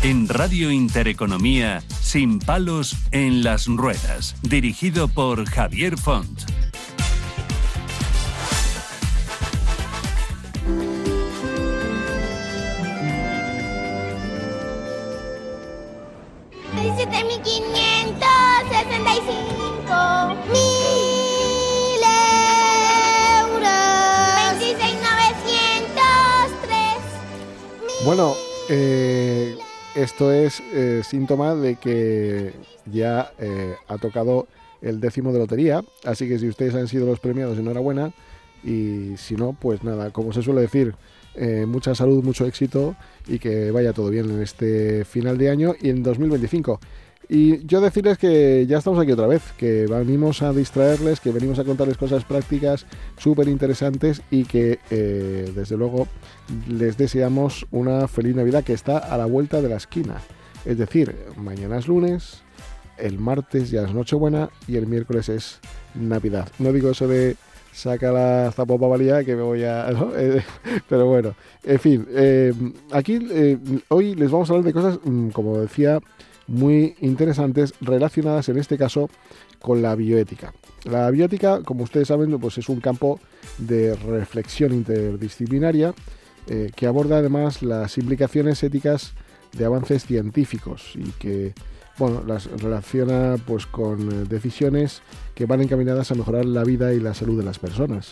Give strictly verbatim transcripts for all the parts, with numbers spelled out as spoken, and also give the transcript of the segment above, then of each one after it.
En Radio Intereconomía, Sin palos en las ruedas, dirigido por Javier Font. diecisiete mil quinientos sesenta y cinco mil euros. veintiséis mil novecientos tres. Bueno, eh, esto es eh, síntoma de que ya eh, ha tocado el décimo de lotería, así que si ustedes han sido los premiados, enhorabuena, y si no, pues nada, como se suele decir, eh, mucha salud, mucho éxito y que vaya todo bien en este final de año y en dos mil veinticinco. Y yo decirles que ya estamos aquí otra vez, que venimos a distraerles, que venimos a contarles cosas prácticas súper interesantes y que eh, desde luego les deseamos una feliz Navidad que está a la vuelta de la esquina. Es decir, mañana es lunes, el martes ya es Nochebuena y el miércoles es Navidad. No digo eso de saca la zapopavalía que me voy a... ¿no? Eh, pero bueno, en fin, eh, aquí eh, hoy les vamos a hablar de cosas, como decía, muy interesantes relacionadas en este caso con la bioética. La bioética, como ustedes saben, pues es un campo de reflexión interdisciplinaria eh, que aborda además las implicaciones éticas de avances científicos y que, bueno, las relaciona pues con decisiones que van encaminadas a mejorar la vida y la salud de las personas.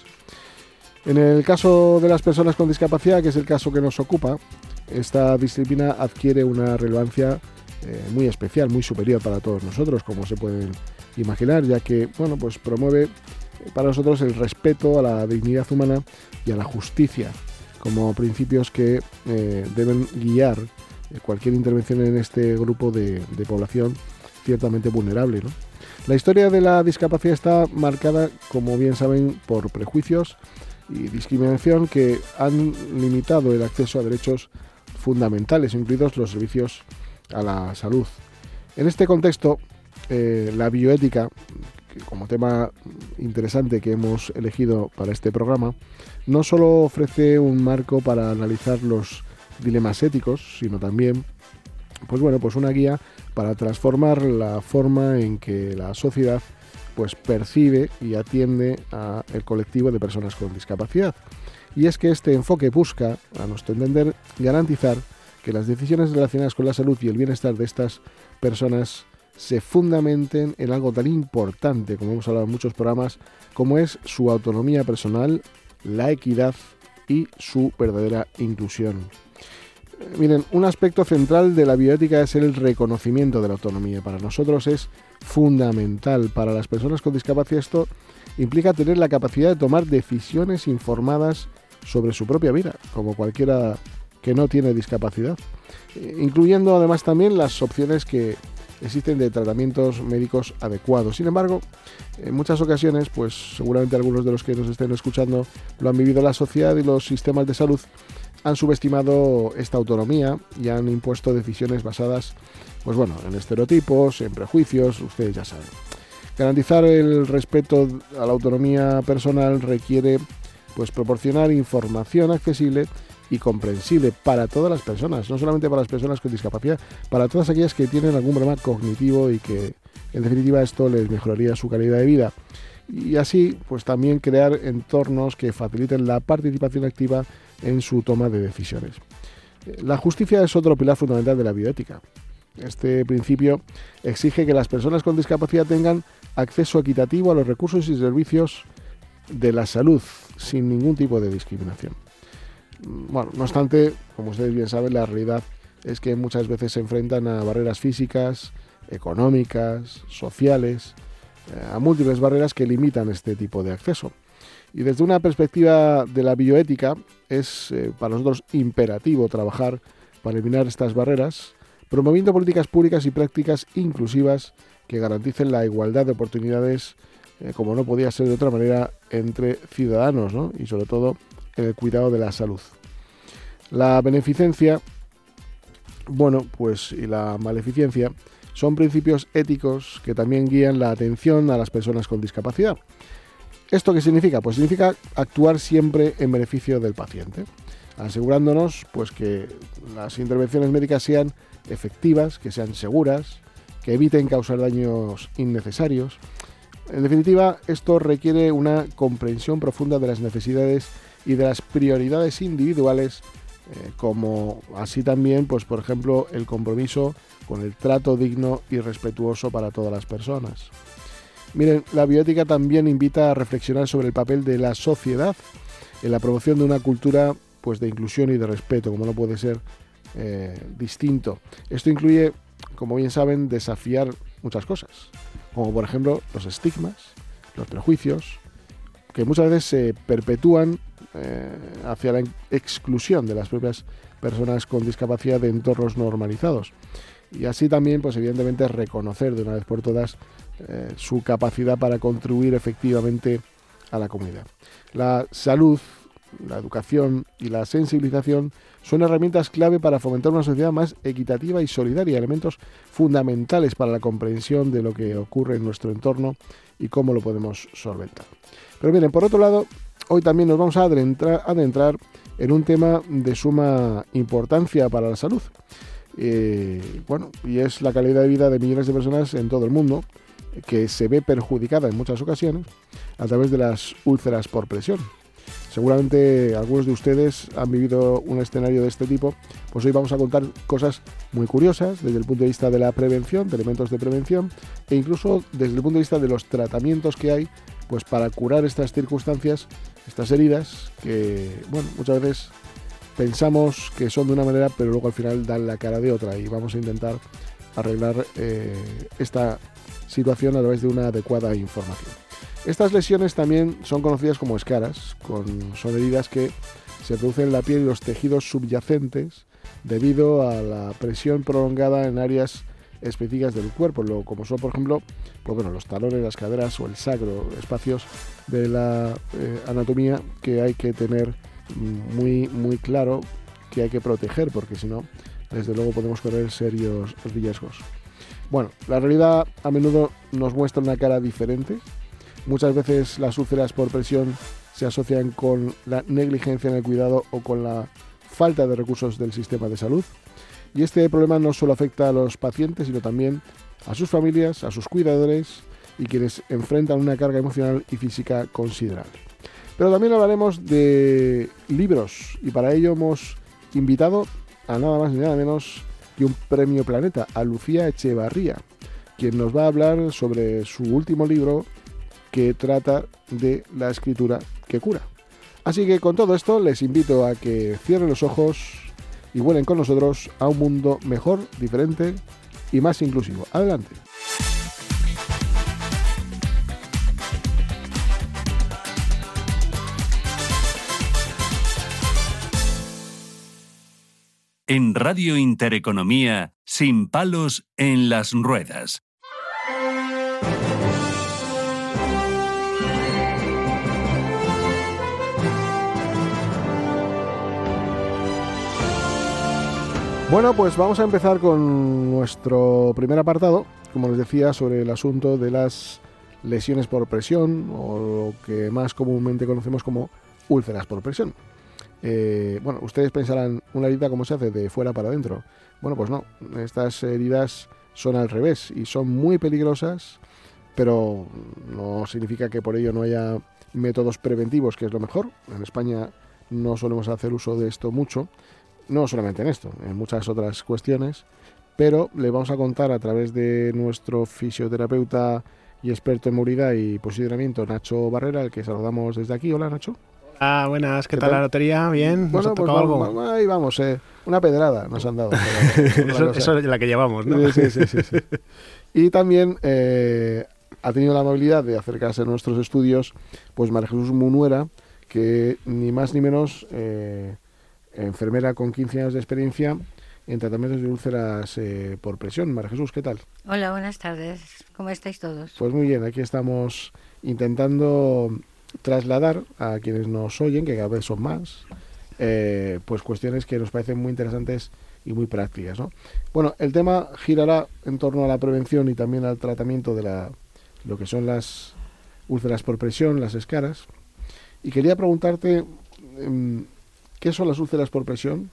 En el caso de las personas con discapacidad, que es el caso que nos ocupa, esta disciplina adquiere una relevancia eh, muy especial, muy superior para todos nosotros, como se pueden imaginar, ya que, bueno, pues promueve para nosotros el respeto a la dignidad humana y a la justicia como principios que eh, deben guiar cualquier intervención en este grupo de, de población ciertamente vulnerable, ¿no? La historia de la discapacidad está marcada, como bien saben, por prejuicios y discriminación que han limitado el acceso a derechos fundamentales, incluidos los servicios a la salud. En este contexto, eh, la bioética, que como tema interesante que hemos elegido para este programa, no solo ofrece un marco para analizar los dilemas éticos, sino también, pues bueno, pues una guía para transformar la forma en que la sociedad pues percibe y atiende al colectivo de personas con discapacidad. Y es que este enfoque busca, a nuestro entender, garantizar que las decisiones relacionadas con la salud y el bienestar de estas personas se fundamenten en algo tan importante, como hemos hablado en muchos programas, como es su autonomía personal, la equidad y su verdadera inclusión. Miren, un aspecto central de la bioética es el reconocimiento de la autonomía. Para nosotros es fundamental. Para las personas con discapacidad esto implica tener la capacidad de tomar decisiones informadas sobre su propia vida, como cualquiera que no tiene discapacidad, incluyendo además también las opciones que existen de tratamientos médicos adecuados. Sin embargo, en muchas ocasiones, pues seguramente algunos de los que nos estén escuchando lo han vivido, la sociedad y los sistemas de salud han subestimado esta autonomía y han impuesto decisiones basadas, pues bueno, en estereotipos, en prejuicios, ustedes ya saben. Garantizar el respeto a la autonomía personal requiere, pues, proporcionar información accesible y comprensible para todas las personas, no solamente para las personas con discapacidad, para todas aquellas que tienen algún problema cognitivo y que, en definitiva, esto les mejoraría su calidad de vida. Y así, pues también crear entornos que faciliten la participación activa en su toma de decisiones. La justicia es otro pilar fundamental de la bioética. Este principio exige que las personas con discapacidad tengan acceso equitativo a los recursos y servicios de la salud, sin ningún tipo de discriminación. Bueno, no obstante, como ustedes bien saben, la realidad es que muchas veces se enfrentan a barreras físicas, económicas, sociales, a múltiples barreras que limitan este tipo de acceso. Y desde una perspectiva de la bioética es eh, para nosotros imperativo trabajar para eliminar estas barreras, promoviendo políticas públicas y prácticas inclusivas que garanticen la igualdad de oportunidades, eh, como no podía ser de otra manera, entre ciudadanos, ¿no? Y sobre todo en el cuidado de la salud. La beneficencia, bueno, pues y la maleficencia son principios éticos que también guían la atención a las personas con discapacidad. ¿Esto qué significa? Pues significa actuar siempre en beneficio del paciente, asegurándonos pues que las intervenciones médicas sean efectivas, que sean seguras, que eviten causar daños innecesarios. En definitiva, esto requiere una comprensión profunda de las necesidades y de las prioridades individuales, eh, como así también, pues por ejemplo, el compromiso con el trato digno y respetuoso para todas las personas. Miren, la bioética también invita a reflexionar sobre el papel de la sociedad en la promoción de una cultura, pues, de inclusión y de respeto, como no puede ser eh, distinto. Esto incluye, como bien saben, desafiar muchas cosas, como por ejemplo los estigmas, los prejuicios, que muchas veces se perpetúan eh, hacia la exclusión de las propias personas con discapacidad de entornos normalizados. Y así también, pues evidentemente, reconocer de una vez por todas eh, su capacidad para contribuir efectivamente a la comunidad. La salud, la educación y la sensibilización son herramientas clave para fomentar una sociedad más equitativa y solidaria, elementos fundamentales para la comprensión de lo que ocurre en nuestro entorno y cómo lo podemos solventar. Pero miren, por otro lado, hoy también nos vamos a adentrar, adentrar en un tema de suma importancia para la salud. Eh, bueno, y es la calidad de vida de millones de personas en todo el mundo, que se ve perjudicada en muchas ocasiones a través de las úlceras por presión. Seguramente algunos de ustedes han vivido un escenario de este tipo, pues hoy vamos a contar cosas muy curiosas desde el punto de vista de la prevención, de elementos de prevención, e incluso desde el punto de vista de los tratamientos que hay, pues para curar estas circunstancias, estas heridas, que, bueno, muchas veces pensamos que son de una manera, pero luego al final dan la cara de otra, y vamos a intentar arreglar eh, esta situación a través de una adecuada información. Estas lesiones también son conocidas como escaras, con, son heridas que se producen en la piel y los tejidos subyacentes debido a la presión prolongada en áreas específicas del cuerpo, lo, como son, por ejemplo, pues bueno, los talones, las caderas o el sacro, espacios de la eh, anatomía que hay que tener muy, muy claro, que hay que proteger, porque si no, desde luego podemos correr serios riesgos. Bueno, la realidad a menudo nos muestra una cara diferente. Muchas veces las úlceras por presión se asocian con la negligencia en el cuidado o con la falta de recursos del sistema de salud. Y este problema no solo afecta a los pacientes, sino también a sus familias, a sus cuidadores y quienes enfrentan una carga emocional y física considerable. Pero también hablaremos de libros, y para ello hemos invitado a nada más ni nada menos que un premio Planeta, a Lucía Echevarría, quien nos va a hablar sobre su último libro, que trata de la escritura que cura. Así que con todo esto les invito a que cierren los ojos y vuelen con nosotros a un mundo mejor, diferente y más inclusivo. Adelante. En Radio Intereconomía, Sin palos en las ruedas. Bueno, pues vamos a empezar con nuestro primer apartado, como les decía, sobre el asunto de las lesiones por presión, o lo que más comúnmente conocemos como úlceras por presión. Eh, bueno, ustedes pensarán, ¿una herida cómo se hace? ¿De fuera para adentro? Bueno, pues no, estas heridas son al revés y son muy peligrosas, pero no significa que por ello no haya métodos preventivos, que es lo mejor. En España no solemos hacer uso de esto mucho, no solamente en esto, en muchas otras cuestiones, pero le vamos a contar a través de nuestro fisioterapeuta y experto en movilidad y posicionamiento, Nacho Barrera, al que saludamos desde aquí. Hola, Nacho. Ah, buenas, ¿qué, ¿Qué tal, tal la lotería? ¿Bien? ¿Nos bueno, ha pues tocado vamos, algo? Ahí vamos, eh. Una pedrada nos han dado. eso, eso es la que llevamos, ¿no? Sí, sí, sí, sí. Y también eh, ha tenido la amabilidad de acercarse a nuestros estudios, pues María Jesús Munuera, que ni más ni menos... Eh, enfermera con quince años de experiencia en tratamientos de úlceras eh, por presión. María Jesús, ¿qué tal? Hola, buenas tardes. ¿Cómo estáis todos? Pues muy bien, aquí estamos intentando trasladar a quienes nos oyen, que cada vez son más, eh, pues cuestiones que nos parecen muy interesantes y muy prácticas, ¿no? Bueno, el tema girará en torno a la prevención y también al tratamiento de la, lo que son las úlceras por presión, las escaras. Y quería preguntarte... Eh, ¿qué son las úlceras por presión?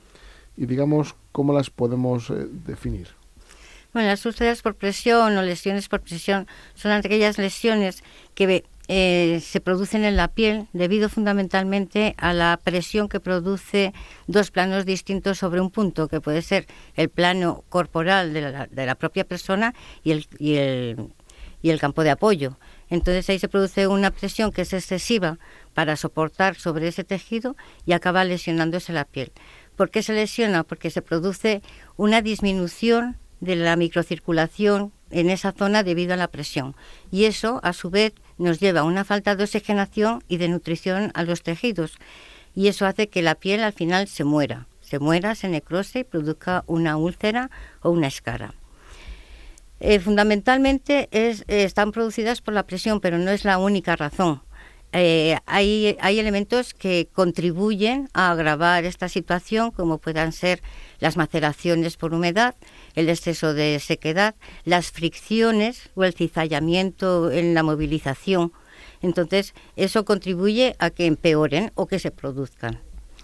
y digamos cómo las podemos eh, definir. Bueno, las úlceras por presión o lesiones por presión son aquellas lesiones que eh, se producen en la piel debido fundamentalmente a la presión que produce dos planos distintos sobre un punto, que puede ser el plano corporal de la, de la propia persona y el, y, el, y el campo de apoyo. Entonces ahí se produce una presión que es excesiva para soportar sobre ese tejido y acaba lesionándose la piel. ¿Por qué se lesiona? Porque se produce una disminución de la microcirculación en esa zona debido a la presión. Y eso, a su vez, nos lleva a una falta de oxigenación y de nutrición a los tejidos. Y eso hace que la piel al final se muera. Se muera, se necrose y produzca una úlcera o una escara. Eh, fundamentalmente es, eh, están producidas por la presión, pero no es la única razón. Eh, hay, hay elementos que contribuyen a agravar esta situación, como puedan ser las maceraciones por humedad, el exceso de sequedad, las fricciones o el cizallamiento en la movilización. Entonces, eso contribuye a que empeoren o que se produzcan.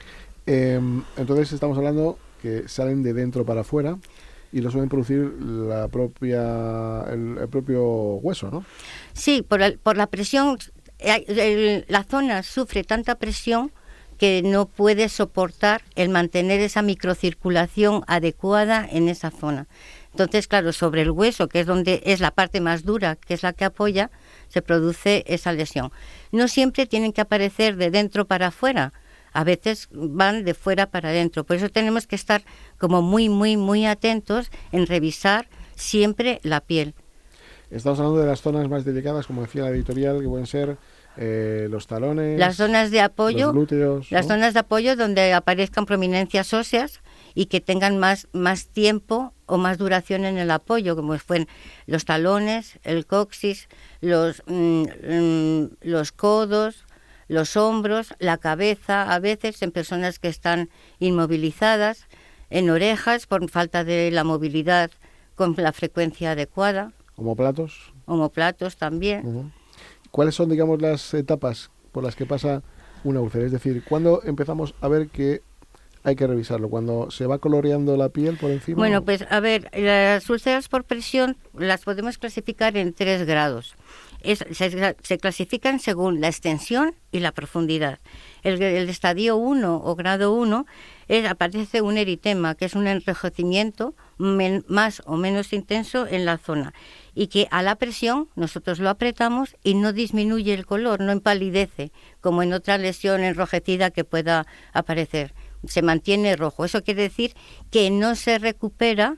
Eh, entonces, estamos hablando que salen de dentro para afuera y lo suelen producir la propia, el, el propio hueso, ¿no? Sí, por, el, por la presión. El, la zona sufre tanta presión que no puede soportar el mantener esa microcirculación adecuada en esa zona. Entonces, claro, sobre el hueso, que es donde es la parte más dura, que es la que apoya, se produce esa lesión. No siempre tienen que aparecer de dentro para afuera, a veces van de fuera para adentro. Por eso tenemos que estar como muy, muy, muy atentos en revisar siempre la piel. Estamos hablando de las zonas más delicadas, como decía la editorial, que pueden ser eh, los talones, las zonas de apoyo, los glúteos, las ¿no? zonas de apoyo donde aparezcan prominencias óseas y que tengan más, más tiempo o más duración en el apoyo, como fueron los talones, el coxis, los, mm, mm, los codos, los hombros, la cabeza, a veces en personas que están inmovilizadas, en orejas por falta de la movilidad con la frecuencia adecuada. Omoplatos. Omoplatos también. Uh-huh. ¿Cuáles son, digamos, las etapas por las que pasa una úlcera? Es decir, ¿cuándo empezamos a ver que hay que revisarlo? ¿Cuando se va coloreando la piel por encima? Bueno, pues a ver, las úlceras por presión las podemos clasificar en tres grados. Es, se, se clasifican según la extensión y la profundidad. El, el estadio uno o grado uno es, aparece un eritema, que es un enrojecimiento men, más o menos intenso en la zona, y que a la presión nosotros lo apretamos y no disminuye el color, no empalidece, como en otra lesión enrojecida que pueda aparecer. Se mantiene rojo. Eso quiere decir que no se recupera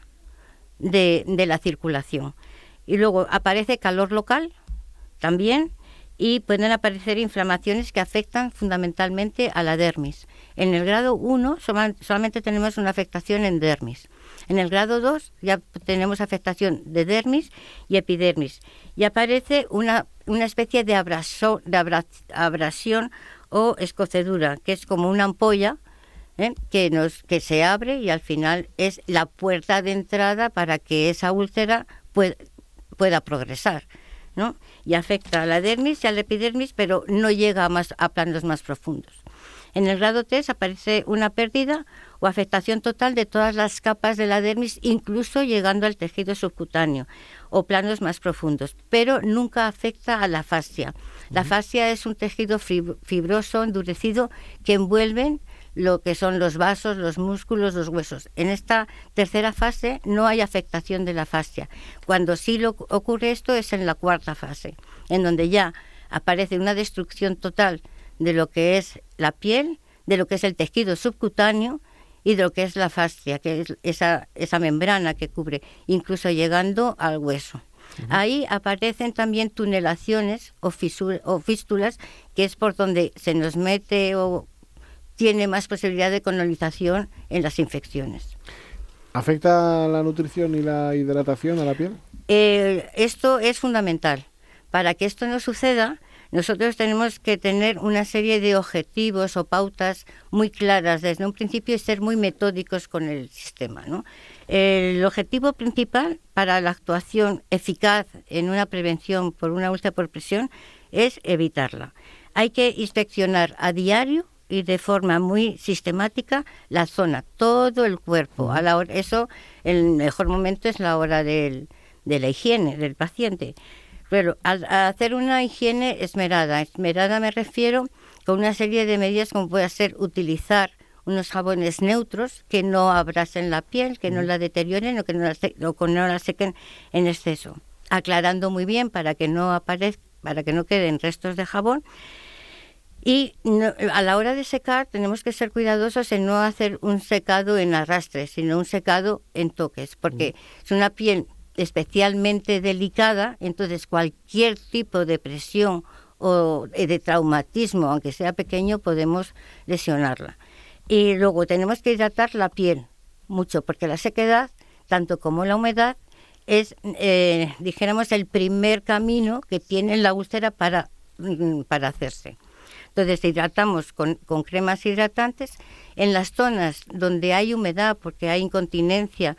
de, de la circulación. Y luego aparece calor local también, y pueden aparecer inflamaciones que afectan fundamentalmente a la dermis. En el grado uno solamente tenemos una afectación en dermis. En el grado dos ya tenemos afectación de dermis y epidermis. Y aparece una, una especie de, abraso, de abra, abrasión o escocedura, que es como una ampolla ¿eh? que, nos, que se abre y al final es la puerta de entrada para que esa úlcera pueda, pueda progresar, ¿no? Y afecta a la dermis y a la epidermis, pero no llega a, más, a planos más profundos. En el grado tres aparece una pérdida o afectación total de todas las capas de la dermis, incluso llegando al tejido subcutáneo o planos más profundos, pero nunca afecta a la fascia. La fascia es un tejido fibroso, endurecido, que envuelven lo que son los vasos, los músculos, los huesos. En esta tercera fase no hay afectación de la fascia. Cuando sí lo ocurre esto es en la cuarta fase, en donde ya aparece una destrucción total de lo que es la piel, de lo que es el tejido subcutáneo y de lo que es la fascia, que es esa, esa membrana que cubre, incluso llegando al hueso. Uh-huh. Ahí aparecen también tunelaciones o, fisur, o fístulas, que es por donde se nos mete o tiene más posibilidad de colonización en las infecciones. ¿Afecta la nutrición y la hidratación a la piel? Eh, esto es fundamental. Para que esto no suceda, nosotros tenemos que tener una serie de objetivos o pautas muy claras desde un principio y ser muy metódicos con el sistema, ¿no? El objetivo principal para la actuación eficaz en una prevención por una úlcera por presión es evitarla. Hay que inspeccionar a diario y de forma muy sistemática la zona, todo el cuerpo. A la hora, eso, el mejor momento es la hora del, de la higiene del paciente. Pero al, al hacer una higiene esmerada, esmerada me refiero con una serie de medidas como puede ser utilizar unos jabones neutros que no abrasen la piel, que no la deterioren o que no la, o que no la sequen en exceso, aclarando muy bien para que no aparezca, para que no queden restos de jabón. Y no, a la hora de secar tenemos que ser cuidadosos en no hacer un secado en arrastre, sino un secado en toques, porque mm. es una piel especialmente delicada, entonces cualquier tipo de presión o de traumatismo, aunque sea pequeño, podemos lesionarla. Y luego tenemos que hidratar la piel mucho, porque la sequedad, tanto como la humedad, es, eh, dijéramos, el primer camino que tiene la úlcera para, para hacerse. Entonces hidratamos con, con cremas hidratantes. En las zonas donde hay humedad, porque hay incontinencia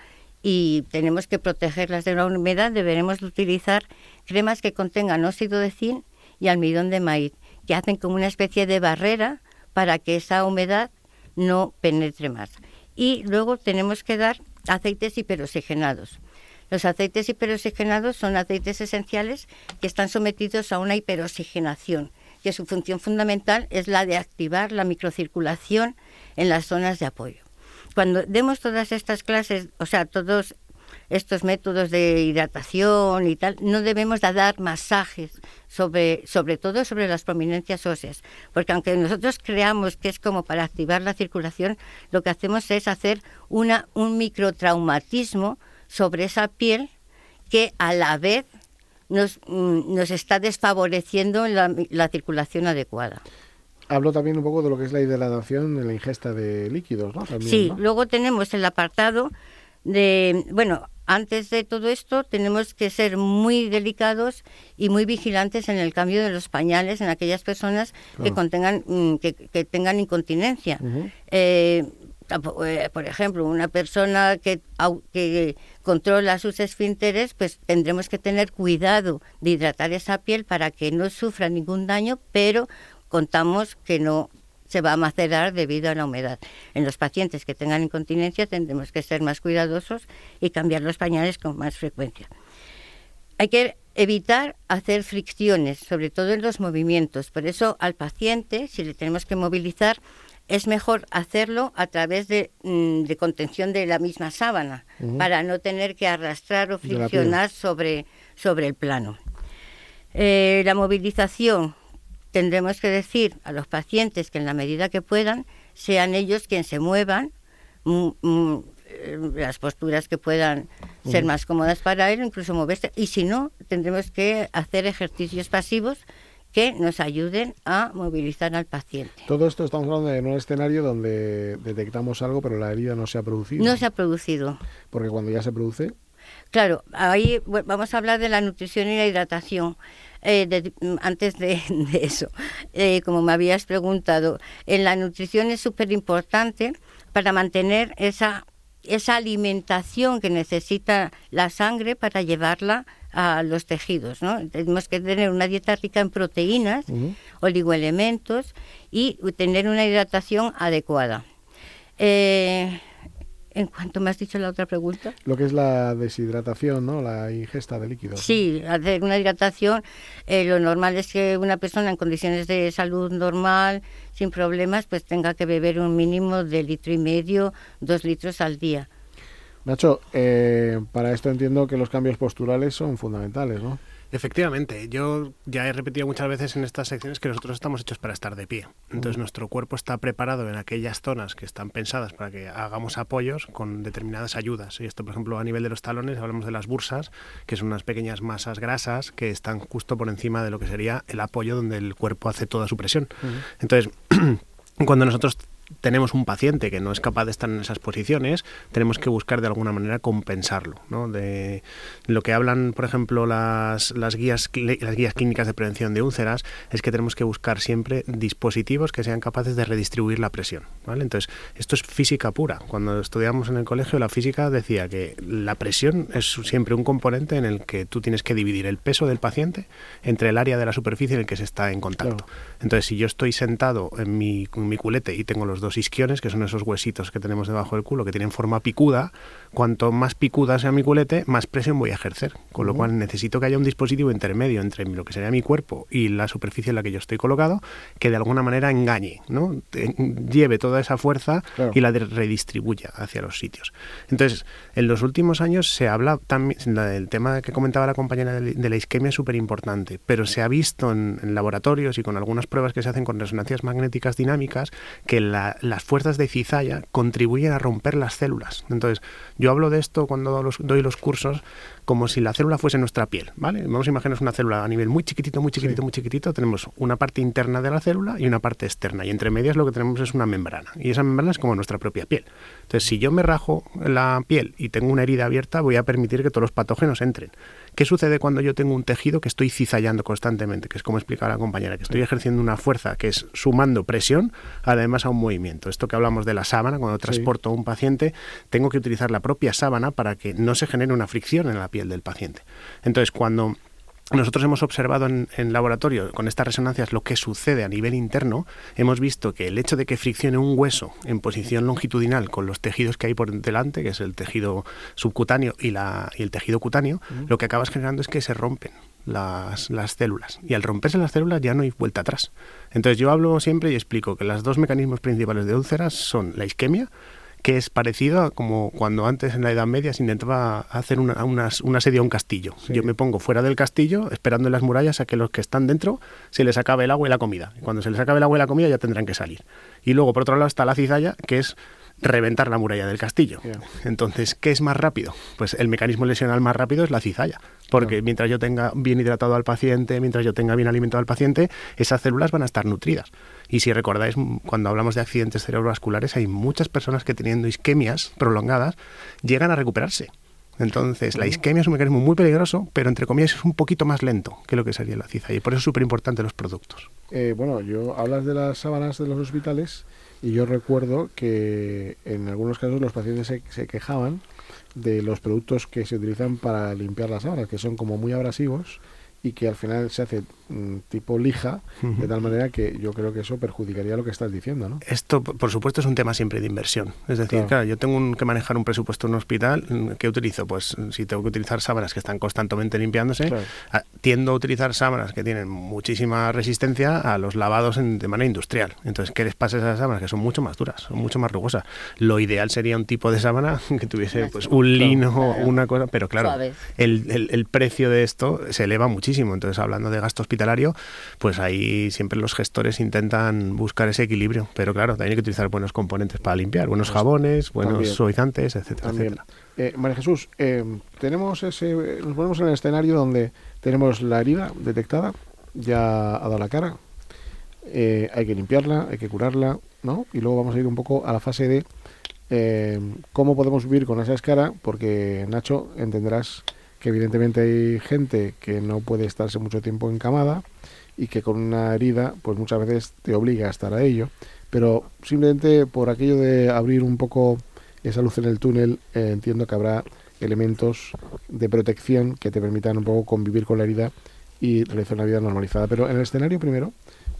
y tenemos que protegerlas de la humedad, deberemos utilizar cremas que contengan óxido de zinc y almidón de maíz, que hacen como una especie de barrera para que esa humedad no penetre más. Y luego tenemos que dar aceites hiperoxigenados. Los aceites hiperoxigenados son aceites esenciales que están sometidos a una hiperoxigenación, que su función fundamental es la de activar la microcirculación en las zonas de apoyo. Cuando demos todas estas clases, o sea, todos estos métodos de hidratación y tal, no debemos de dar masajes, sobre, sobre todo sobre las prominencias óseas, porque aunque nosotros creamos que es como para activar la circulación, lo que hacemos es hacer una, un microtraumatismo sobre esa piel que a la vez nos, nos está desfavoreciendo la, la circulación adecuada. Hablo también un poco de lo que es la hidratación en la ingesta de líquidos, ¿no? También, sí, ¿no? Luego tenemos el apartado de, bueno, antes de todo esto tenemos que ser muy delicados y muy vigilantes en el cambio de los pañales en aquellas personas claro. que contengan que, que tengan incontinencia. Uh-huh. Eh, por ejemplo, una persona que, que controla sus esfínteres, pues tendremos que tener cuidado de hidratar esa piel para que no sufra ningún daño, pero contamos que no se va a macerar debido a la humedad. En los pacientes que tengan incontinencia tendremos que ser más cuidadosos y cambiar los pañales con más frecuencia. Hay que evitar hacer fricciones, sobre todo en los movimientos. Por eso al paciente, si le tenemos que movilizar, es mejor hacerlo a través de, de contención de la misma sábana, uh-huh. para no tener que arrastrar o friccionar sobre, sobre el plano. Eh, la movilización, tendremos que decir a los pacientes que en la medida que puedan, sean ellos quienes se muevan, mm, mm, las posturas que puedan uh-huh. ser más cómodas para él, incluso moverse, y si no, tendremos que hacer ejercicios pasivos que nos ayuden a movilizar al paciente. Todo esto estamos hablando de un escenario donde detectamos algo, pero la herida no se ha producido. No se ha producido. Porque cuando ya se produce... Claro, ahí bueno, vamos a hablar de la nutrición y la hidratación. Eh, de, antes de, de eso, eh, como me habías preguntado, en la nutrición es súper importante para mantener esa, esa alimentación que necesita la sangre para llevarla a los tejidos, ¿no? Tenemos que tener una dieta rica en proteínas, uh-huh. oligoelementos y tener una hidratación adecuada. Eh, en cuanto me has dicho la otra pregunta. Lo que es la deshidratación, ¿no? La ingesta de líquidos. Sí, hacer una hidratación, eh, lo normal es que una persona en condiciones de salud normal, sin problemas, pues tenga que beber un mínimo de litro y medio, dos litros al día. Nacho, eh, para esto entiendo que los cambios posturales son fundamentales, ¿no? Efectivamente, yo ya he repetido muchas veces en estas secciones que nosotros estamos hechos para estar de pie. Entonces uh-huh. nuestro cuerpo está preparado en aquellas zonas que están pensadas para que hagamos apoyos con determinadas ayudas. Y esto, por ejemplo, a nivel de los talones, hablamos de las bursas, que son unas pequeñas masas grasas que están justo por encima de lo que sería el apoyo donde el cuerpo hace toda su presión. Uh-huh. Entonces, cuando nosotros tenemos un paciente que no es capaz de estar en esas posiciones, tenemos que buscar de alguna manera compensarlo, ¿no? De lo que hablan, por ejemplo, las, las, guías, las guías clínicas de prevención de úlceras, es que tenemos que buscar siempre dispositivos que sean capaces de redistribuir la presión, ¿vale? Entonces, esto es física pura. Cuando estudiamos en el colegio, la física decía que la presión es siempre un componente en el que tú tienes que dividir el peso del paciente entre el área de la superficie en el que se está en contacto. Claro. Entonces, si yo estoy sentado en mi, en mi culete y tengo los dos isquiones, que son esos huesitos que tenemos debajo del culo, que tienen forma picuda, cuanto más picuda sea mi culete, más presión voy a ejercer. Con lo uh-huh. cual necesito que haya un dispositivo intermedio entre lo que sería mi cuerpo y la superficie en la que yo estoy colocado, que de alguna manera engañe, ¿no? Lleve toda esa fuerza claro. y la redistribuya hacia los sitios. Entonces, en los últimos años se habla también, el tema que comentaba la compañera de la isquemia es súper importante, pero se ha visto en, en laboratorios y con algunas pruebas que se hacen con resonancias magnéticas dinámicas que la, las fuerzas de cizalla contribuyen a romper las células. Entonces, yo hablo de esto cuando los, doy los cursos como si la célula fuese nuestra piel, ¿vale? Vamos a imaginar una célula a nivel muy chiquitito, muy chiquitito, sí. muy chiquitito. Tenemos una parte interna de la célula y una parte externa. Y entre medias lo que tenemos es una membrana. Y esa membrana es como nuestra propia piel. Entonces, si yo me rajo la piel y tengo una herida abierta, voy a permitir que todos los patógenos entren. ¿Qué sucede cuando yo tengo un tejido que estoy cizallando constantemente? Que es como explicaba la compañera, que estoy ejerciendo una fuerza que es sumando presión, además a un movimiento. Esto que hablamos de la sábana, cuando transporto sí. a un paciente, tengo que utilizar la propia sábana para que no se genere una fricción en la piel del paciente. Entonces, cuando nosotros hemos observado en, en laboratorio con estas resonancias lo que sucede a nivel interno, hemos visto que el hecho de que friccione un hueso en posición longitudinal con los tejidos que hay por delante, que es el tejido subcutáneo y, la, y el tejido cutáneo, uh-huh. lo que acabas generando es que se rompen las, las células. Y al romperse las células ya no hay vuelta atrás. Entonces yo hablo siempre y explico que los dos mecanismos principales de úlceras son la isquemia, que es parecido a como cuando antes en la Edad Media se intentaba hacer una, una, un asedio a un castillo. Sí. Yo me pongo fuera del castillo esperando en las murallas a que los que están dentro se les acabe el agua y la comida. Y cuando se les acabe el agua y la comida ya tendrán que salir. Y luego por otro lado está la cizalla, que es reventar la muralla del castillo. Yeah. Entonces, ¿qué es más rápido? Pues el mecanismo lesional más rápido es la cizalla, porque yeah. mientras yo tenga bien hidratado al paciente, mientras yo tenga bien alimentado al paciente, esas células van a estar nutridas. Y si recordáis, cuando hablamos de accidentes cerebrovasculares, hay muchas personas que teniendo isquemias prolongadas llegan a recuperarse. Entonces, la isquemia es un mecanismo muy peligroso, pero entre comillas es un poquito más lento que lo que sería la cizalla, y por eso es súper importante los productos. Eh, bueno, yo hablas de las sábanas de los hospitales, y yo recuerdo que en algunos casos los pacientes se, se quejaban de los productos que se utilizan para limpiar las sábanas, que son como muy abrasivos y que al final se hace mm, tipo lija, uh-huh. de tal manera que yo creo que eso perjudicaría lo que estás diciendo, ¿no? Esto, por supuesto, es un tema siempre de inversión. Es decir, claro, claro yo tengo un, que manejar un presupuesto en un hospital. ¿Qué utilizo? Pues si tengo que utilizar sábanas que están constantemente limpiándose, claro. a, tiendo a utilizar sábanas que tienen muchísima resistencia a los lavados en, de manera industrial. Entonces, ¿qué les pasa a esas sábanas? Que son mucho más duras, son mucho más rugosas. Lo ideal sería un tipo de sábana que tuviese pues un lino, claro, una cosa, pero claro, el, el, el precio de esto se eleva muchísimo. Entonces, hablando de gasto hospitalario, pues ahí siempre los gestores intentan buscar ese equilibrio. Pero claro, también hay que utilizar buenos componentes para limpiar, buenos jabones, buenos también. suavizantes, etcétera, también. etcétera. Eh, María Jesús, eh, tenemos ese, nos ponemos en el escenario donde tenemos la herida detectada, ya ha dado la cara, eh, hay que limpiarla, hay que curarla, ¿no? Y luego vamos a ir un poco a la fase de eh, cómo podemos vivir con esa escara, porque Nacho, entenderás que evidentemente hay gente que no puede estarse mucho tiempo encamada y que con una herida pues muchas veces te obliga a estar a ello, pero simplemente por aquello de abrir un poco esa luz en el túnel, eh, entiendo que habrá elementos de protección que te permitan un poco convivir con la herida y realizar una vida normalizada. Pero en el escenario primero,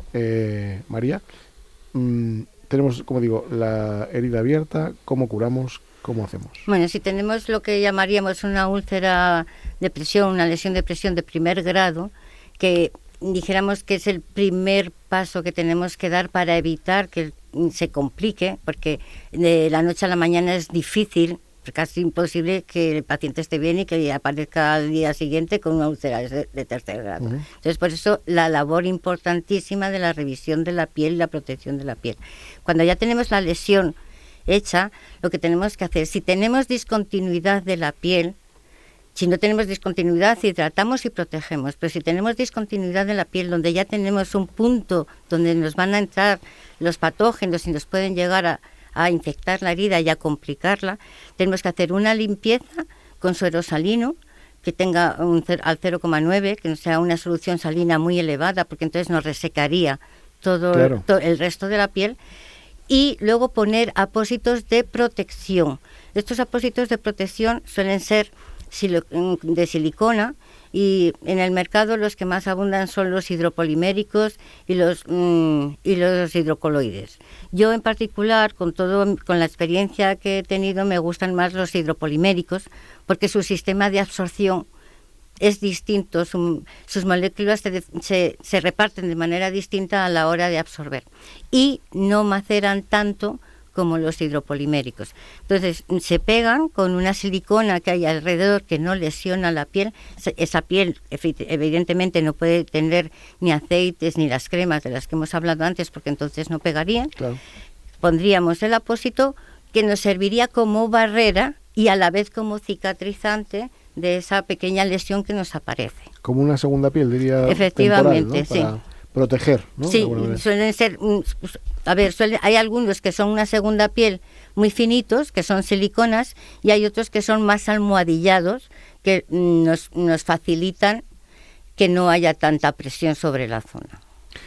eh, María, mmm, tenemos, como digo, la herida abierta, ¿cómo curamos? ¿Cómo hacemos? Bueno, si tenemos lo que llamaríamos una úlcera de presión, una lesión de presión de primer grado, que dijéramos que es el primer paso que tenemos que dar para evitar que se complique, porque de la noche a la mañana es difícil, casi imposible que el paciente esté bien y que aparezca al día siguiente con una úlcera de, de tercer grado. Uh-huh. Entonces, por eso la labor importantísima de la revisión de la piel y la protección de la piel. Cuando ya tenemos la lesión hecha, lo que tenemos que hacer, si tenemos discontinuidad de la piel, Si no tenemos discontinuidad, hidratamos y protegemos. Pero si tenemos discontinuidad en la piel, donde ya tenemos un punto donde nos van a entrar los patógenos y nos pueden llegar a, a infectar la herida y a complicarla, tenemos que hacer una limpieza con suero salino, que tenga un, al cero coma nueve, que no sea una solución salina muy elevada, porque entonces nos resecaría todo, Claro. todo el resto de la piel. Y luego poner apósitos de protección. Estos apósitos de protección suelen ser de silicona, y en el mercado los que más abundan son los hidropoliméricos y los mmm, y los hidrocoloides. Yo en particular, con todo con la experiencia que he tenido, me gustan más los hidropoliméricos, porque su sistema de absorción es distinto, su, sus moléculas se, se, se reparten de manera distinta a la hora de absorber y no maceran tanto como los hidropoliméricos. Entonces, se pegan con una silicona que hay alrededor que no lesiona la piel. Esa piel, evidentemente, no puede tener ni aceites ni las cremas de las que hemos hablado antes, porque entonces no pegarían. Claro. Pondríamos el apósito, que nos serviría como barrera y a la vez como cicatrizante de esa pequeña lesión que nos aparece. Como una segunda piel, diría. Efectivamente, temporal, ¿no? Para sí. proteger, ¿no? Sí, suelen ser, a ver, suelen, hay algunos que son una segunda piel muy finitos, que son siliconas, y hay otros que son más almohadillados, que nos, nos facilitan que no haya tanta presión sobre la zona.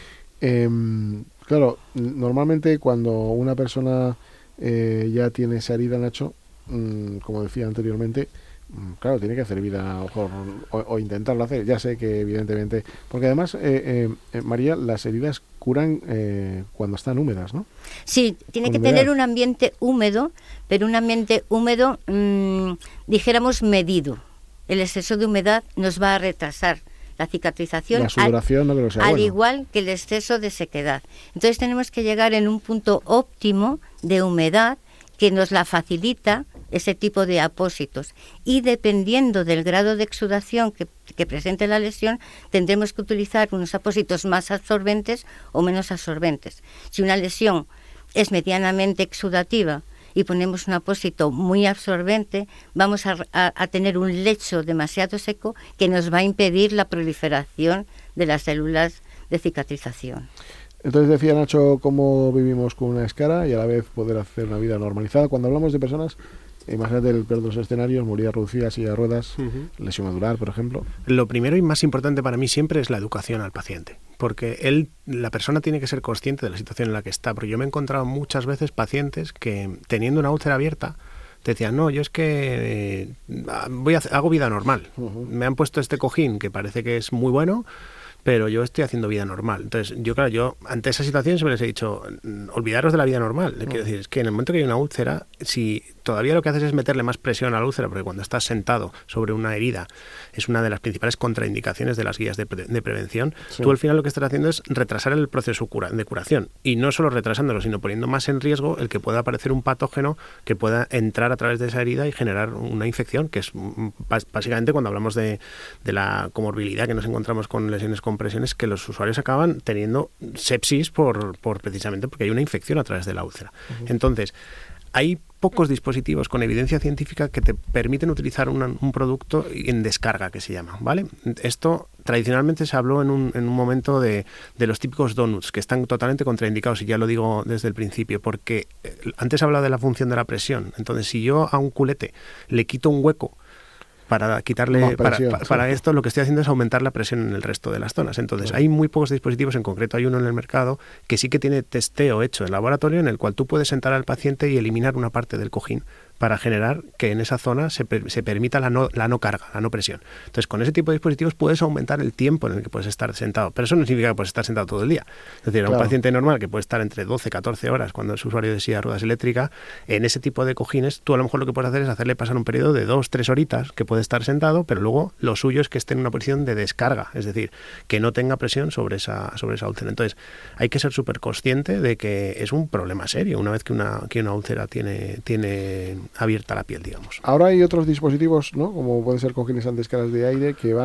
Eh, claro, normalmente cuando una persona eh, ya tiene esa herida, Nacho, mmm, como decía anteriormente, claro, tiene que hacer vida o, o, o intentarlo hacer. Ya sé que evidentemente, porque además, eh, eh, María, las heridas curan eh, cuando están húmedas, ¿no? Sí, tiene Con que humedad. tener un ambiente húmedo, pero un ambiente húmedo, mmm, dijéramos, medido. El exceso de humedad nos va a retrasar la cicatrización, La sudoración al, no creo que sea al bueno. igual que el exceso de sequedad. Entonces tenemos que llegar en un punto óptimo de humedad que nos la facilita ese tipo de apósitos, y dependiendo del grado de exudación que, que presente la lesión, tendremos que utilizar unos apósitos más absorbentes o menos absorbentes. Si una lesión es medianamente exudativa y ponemos un apósito muy absorbente, vamos a, a, a tener un lecho demasiado seco que nos va a impedir la proliferación de las células de cicatrización. Entonces decía Nacho cómo vivimos con una escara y a la vez poder hacer una vida normalizada. Cuando hablamos de personas, imagínate el peor de los escenarios, movilidad reducida, silla de ruedas, uh-huh. lesión medular, por ejemplo. Lo primero y más importante para mí siempre es la educación al paciente, porque él, la persona tiene que ser consciente de la situación en la que está, porque yo me he encontrado muchas veces pacientes que teniendo una úlcera abierta te decían, no, yo es que eh, voy a, hago vida normal, uh-huh. me han puesto este cojín que parece que es muy bueno, pero yo estoy haciendo vida normal. Entonces, yo claro, yo ante esa situación siempre les he dicho, olvidaros de la vida normal. Le quiero decir, es que en el momento que hay una úlcera, si todavía lo que haces es meterle más presión a la úlcera, porque cuando estás sentado sobre una herida, es una de las principales contraindicaciones de las guías de, pre- de prevención, sí. Tú al final lo que estás haciendo es retrasar el proceso cura- de curación. Y no solo retrasándolo, sino poniendo más en riesgo el que pueda aparecer un patógeno que pueda entrar a través de esa herida y generar una infección, que es básicamente cuando hablamos de, de la comorbilidad que nos encontramos con lesiones con presiones, que los usuarios acaban teniendo sepsis por, por precisamente porque hay una infección a través de la úlcera. Uh-huh. Entonces, hay pocos dispositivos con evidencia científica que te permiten utilizar una, un producto en descarga, que se llama, ¿vale? Esto tradicionalmente se habló en un, en un momento de, de los típicos donuts, que están totalmente contraindicados, y ya lo digo desde el principio, porque antes he hablado de la función de la presión. Entonces, si yo a un culete le quito un hueco para quitarle, presión, para, sí. para esto lo que estoy haciendo es aumentar la presión en el resto de las zonas. Entonces, sí. hay muy pocos dispositivos, en concreto hay uno en el mercado que sí que tiene testeo hecho en laboratorio, en el cual tú puedes sentar al paciente y eliminar una parte del cojín para generar que en esa zona se, per, se permita la no, la no carga, la no presión. Entonces, con ese tipo de dispositivos puedes aumentar el tiempo en el que puedes estar sentado, pero eso no significa que puedes estar sentado todo el día. Es decir, claro. a un paciente normal que puede estar entre doce, catorce horas cuando es usuario de silla de ruedas eléctrica, en ese tipo de cojines, tú a lo mejor lo que puedes hacer es hacerle pasar un periodo de dos, tres horitas que puede estar sentado, pero luego lo suyo es que esté en una posición de descarga, es decir, que no tenga presión sobre esa, sobre esa úlcera. Entonces, hay que ser súper consciente de que es un problema serio una vez que una, que una úlcera tiene, tiene abierta la piel, digamos. Ahora hay otros dispositivos, ¿no? Como pueden ser cojines antescaras de aire, que van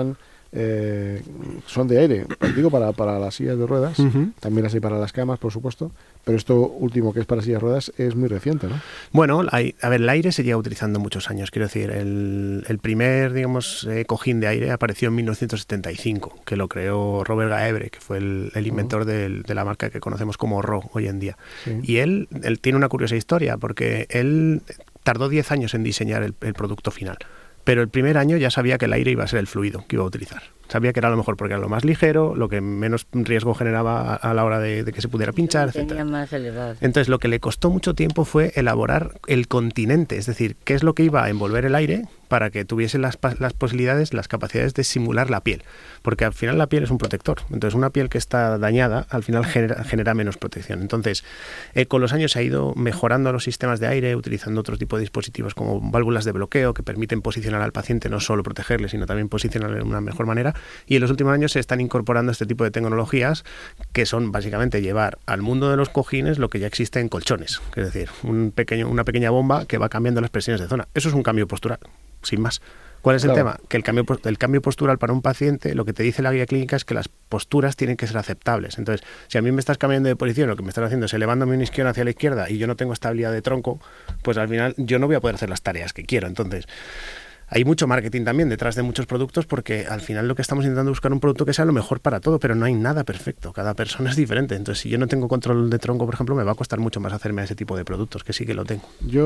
eh, son de aire, digo para, para las sillas de ruedas, uh-huh. también las hay para las camas, por supuesto, pero esto último que es para sillas de ruedas es muy reciente, ¿no? Bueno, hay, a ver, el aire se lleva utilizando muchos años, quiero decir, el, el primer, digamos, eh, cojín de aire apareció en mil novecientos setenta y cinco, que lo creó Robert Gaebre, que fue el, el inventor uh-huh. de, de la marca que conocemos como R O hoy en día. Sí. Y él, él tiene una curiosa historia, porque él tardó diez años en diseñar el, el producto final. Pero el primer año ya sabía que el aire iba a ser el fluido que iba a utilizar. Sabía que era lo mejor porque era lo más ligero, lo que menos riesgo generaba a, a la hora de, de que se pudiera pinchar, etcétera. Más elevado. Entonces, lo que le costó mucho tiempo fue elaborar el continente, es decir, qué es lo que iba a envolver el aire para que tuviese las, las posibilidades, las capacidades de simular la piel. Porque al final la piel es un protector. Entonces, una piel que está dañada, al final genera, genera menos protección. Entonces, eh, con los años se ha ido mejorando los sistemas de aire, utilizando otro tipo de dispositivos como válvulas de bloqueo que permiten posicionar al paciente, no solo protegerle, sino también posicionarle de una mejor manera. Y en los últimos años se están incorporando este tipo de tecnologías que son básicamente llevar al mundo de los cojines lo que ya existe en colchones. Es decir, un pequeño, una pequeña bomba que va cambiando las presiones de zona. Eso es un cambio postural, sin más. ¿Cuál es el claro. tema? Que el cambio, el cambio postural para un paciente, lo que te dice la guía clínica es que las posturas tienen que ser aceptables. Entonces, si a mí me estás cambiando de posición, lo que me estás haciendo es elevándome un isquion hacia la izquierda y yo no tengo estabilidad de tronco, pues al final yo no voy a poder hacer las tareas que quiero. Entonces, hay mucho marketing también detrás de muchos productos porque al final lo que estamos intentando es buscar un producto que sea lo mejor para todo, pero no hay nada perfecto. Cada persona es diferente. Entonces, si yo no tengo control de tronco, por ejemplo, me va a costar mucho más hacerme a ese tipo de productos, que sí que lo tengo.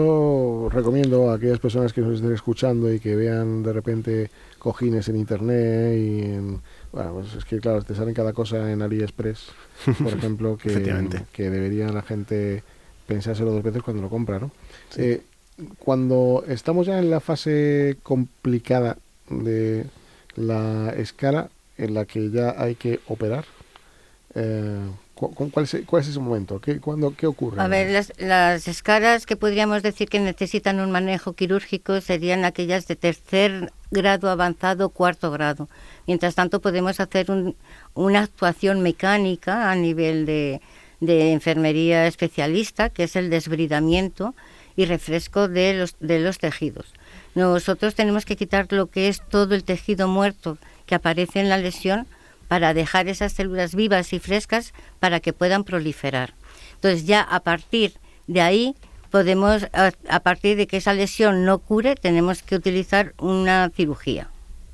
Yo recomiendo a aquellas personas que nos estén escuchando y que vean de repente cojines en internet y en, bueno, pues es que claro, te salen cada cosa en AliExpress, por ejemplo, que, que debería la gente pensárselo dos veces cuando lo compra, ¿no? Sí. Eh, Cuando estamos ya en la fase complicada de la escala en la que ya hay que operar, eh, ¿cuál, es, ¿cuál es ese momento? ¿Qué, cuándo, ¿qué ocurre? A ver, las, las escalas que podríamos decir que necesitan un manejo quirúrgico serían aquellas de tercer grado avanzado, cuarto grado. Mientras tanto, podemos hacer un, una actuación mecánica a nivel de, de enfermería especialista, que es el desbridamiento y refresco de los, de los tejidos. Nosotros tenemos que quitar lo que es todo el tejido muerto que aparece en la lesión para dejar esas células vivas y frescas para que puedan proliferar. Entonces ya a partir de ahí podemos, a, a partir de que esa lesión no cure, tenemos que utilizar una cirugía.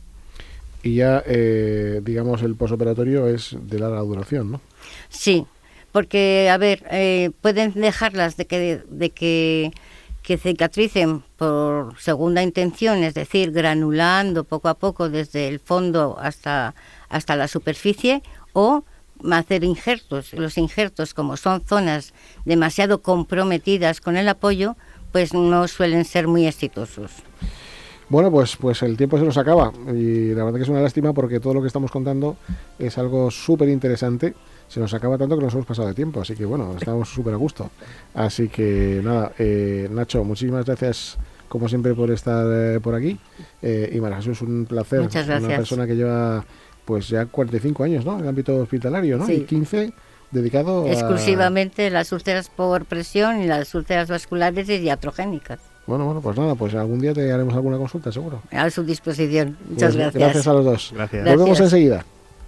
Y ya, eh, digamos, el posoperatorio es de larga duración, ¿no? Sí, porque, a ver, eh, pueden dejarlas de que, de que, que cicatricen por segunda intención, es decir, granulando poco a poco desde el fondo hasta, hasta la superficie, o hacer injertos. Los injertos, como son zonas demasiado comprometidas con el apoyo, pues no suelen ser muy exitosos. Bueno, pues, pues el tiempo se nos acaba y la verdad que es una lástima porque todo lo que estamos contando es algo súper interesante. Se nos acaba tanto que nos hemos pasado de tiempo, así que bueno, estamos súper a gusto. Así que nada, eh, Nacho, muchísimas gracias como siempre por estar eh, por aquí. Eh, y María Jesús, un placer. Muchas gracias. Una persona que lleva pues ya cuarenta y cinco años, ¿no? En el ámbito hospitalario, ¿no? Sí. Y quince dedicado a... exclusivamente las úlceras por presión y las úlceras vasculares y iatrogénicas. Bueno, bueno, pues nada, pues algún día te haremos alguna consulta, seguro. A su disposición. Muchas pues, gracias. Gracias a los dos. Gracias. Nos vemos enseguida.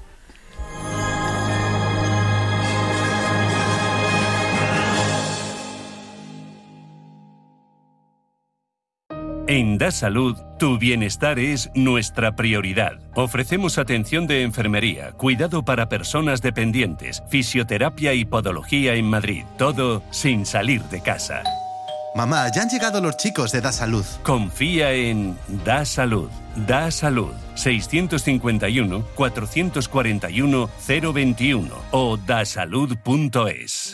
En Da Salud, tu bienestar es nuestra prioridad. Ofrecemos atención de enfermería, cuidado para personas dependientes, fisioterapia y podología en Madrid. Todo sin salir de casa. Mamá, ya han llegado los chicos de Da Salud. Confía en Da Salud. Da Salud. seiscientos cincuenta y uno, cuatrocientos cuarenta y uno, cero veintiuno o dasalud punto es.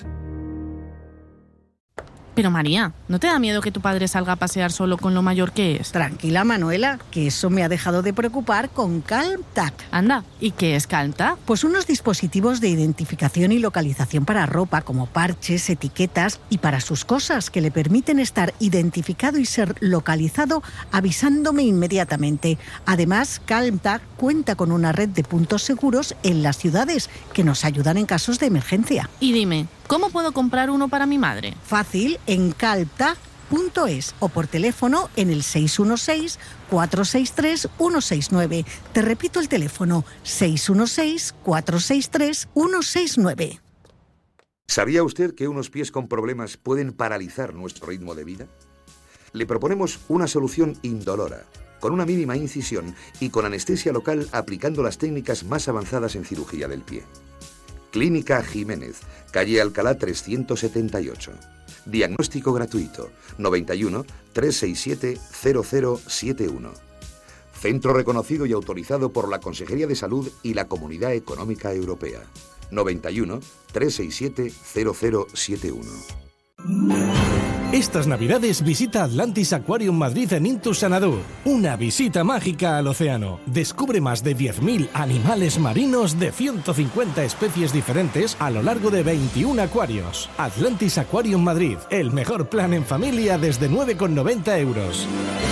Pero María, ¿no te da miedo que tu padre salga a pasear solo con lo mayor que es? Tranquila, Manuela, que eso me ha dejado de preocupar con CalmTag. Anda, ¿y qué es CalmTag? Pues unos dispositivos de identificación y localización para ropa, como parches, etiquetas y para sus cosas, que le permiten estar identificado y ser localizado avisándome inmediatamente. Además, CalmTag cuenta con una red de puntos seguros en las ciudades que nos ayudan en casos de emergencia. Y dime, ¿cómo puedo comprar uno para mi madre? Fácil, en calmtag punto es o por teléfono en el seis uno seis, cuatro seis tres, uno seis nueve. Te repito el teléfono, seis uno seis, cuatro seis tres, uno seis nueve. ¿Sabía usted que unos pies con problemas pueden paralizar nuestro ritmo de vida? Le proponemos una solución indolora, con una mínima incisión y con anestesia local aplicando las técnicas más avanzadas en cirugía del pie. Clínica Jiménez, calle Alcalá trescientos setenta y ocho. Diagnóstico gratuito, noventa y uno, trescientos sesenta y siete, cero cero siete uno. Centro reconocido y autorizado por la Consejería de Salud y la Comunidad Económica Europea. noventa y uno, trescientos sesenta y siete, cero cero siete uno. Estas navidades visita Atlantis Aquarium Madrid en Intus Sanadú. Una visita mágica al océano. Descubre más de diez mil animales marinos de ciento cincuenta especies diferentes a lo largo de veintiún acuarios. Atlantis Aquarium Madrid, el mejor plan en familia desde nueve con noventa euros.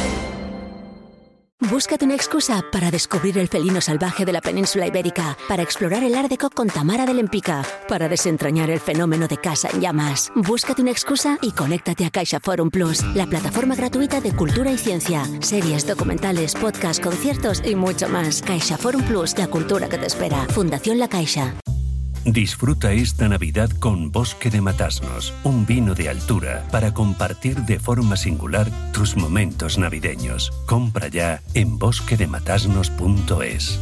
Búscate una excusa para descubrir el felino salvaje de la península ibérica, para explorar el Art Deco con Tamara de Lempica, para desentrañar el fenómeno de Casa en Llamas. Búscate una excusa y conéctate a CaixaForum Plus, la plataforma gratuita de cultura y ciencia, series, documentales, podcasts, conciertos y mucho más. CaixaForum Plus, la cultura que te espera. Fundación La Caixa. Disfruta esta Navidad con Bosque de Matasnos, un vino de altura para compartir de forma singular tus momentos navideños. Compra ya en bosque de matasnos punto es.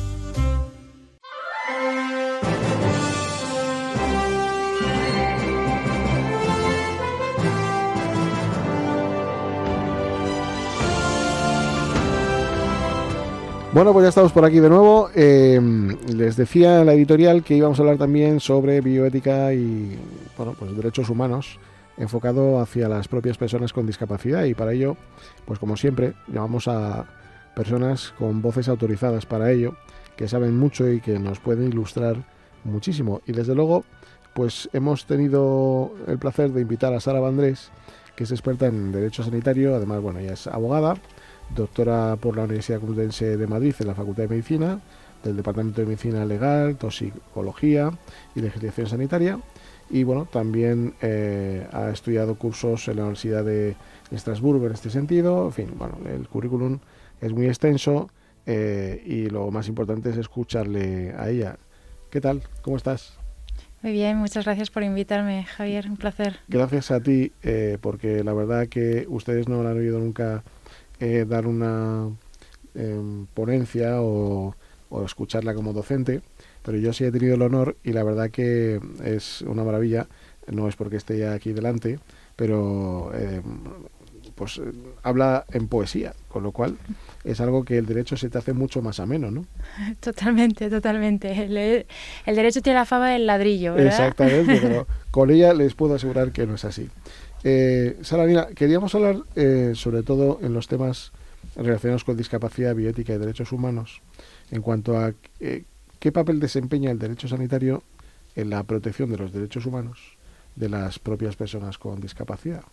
Bueno, pues ya estamos por aquí de nuevo. Eh, les decía en la editorial que íbamos a hablar también sobre bioética y, bueno, pues derechos humanos enfocado hacia las propias personas con discapacidad, y para ello, pues como siempre, llamamos a personas con voces autorizadas para ello, que saben mucho y que nos pueden ilustrar muchísimo. Y desde luego, pues hemos tenido el placer de invitar a Sara Vandrés, que es experta en derecho sanitario, además, bueno, ella es abogada, doctora por la Universidad Complutense de Madrid en la Facultad de Medicina, del Departamento de Medicina Legal, Toxicología y Legislación Sanitaria, y bueno, también eh, ha estudiado cursos en la Universidad de Estrasburgo en este sentido. En fin, bueno, el currículum es muy extenso eh, y lo más importante es escucharle a ella. ¿Qué tal? ¿Cómo estás? Muy bien, muchas gracias por invitarme, Javier, un placer. Gracias a ti, eh, porque la verdad que ustedes no la han oído nunca Eh, dar una eh, ponencia o, o escucharla como docente, pero yo sí he tenido el honor y la verdad que es una maravilla. No es porque esté ya aquí delante, pero eh, pues eh, habla en poesía, con lo cual es algo que el derecho se te hace mucho más ameno, ¿no? Totalmente, totalmente. El, el derecho tiene la fama del ladrillo, ¿verdad? Exactamente, pero con ella les puedo asegurar que no es así. Eh, Sara, mira, queríamos hablar eh, sobre todo en los temas relacionados con discapacidad, bioética y derechos humanos, en cuanto a eh, qué papel desempeña el derecho sanitario en la protección de los derechos humanos de las propias personas con discapacidad.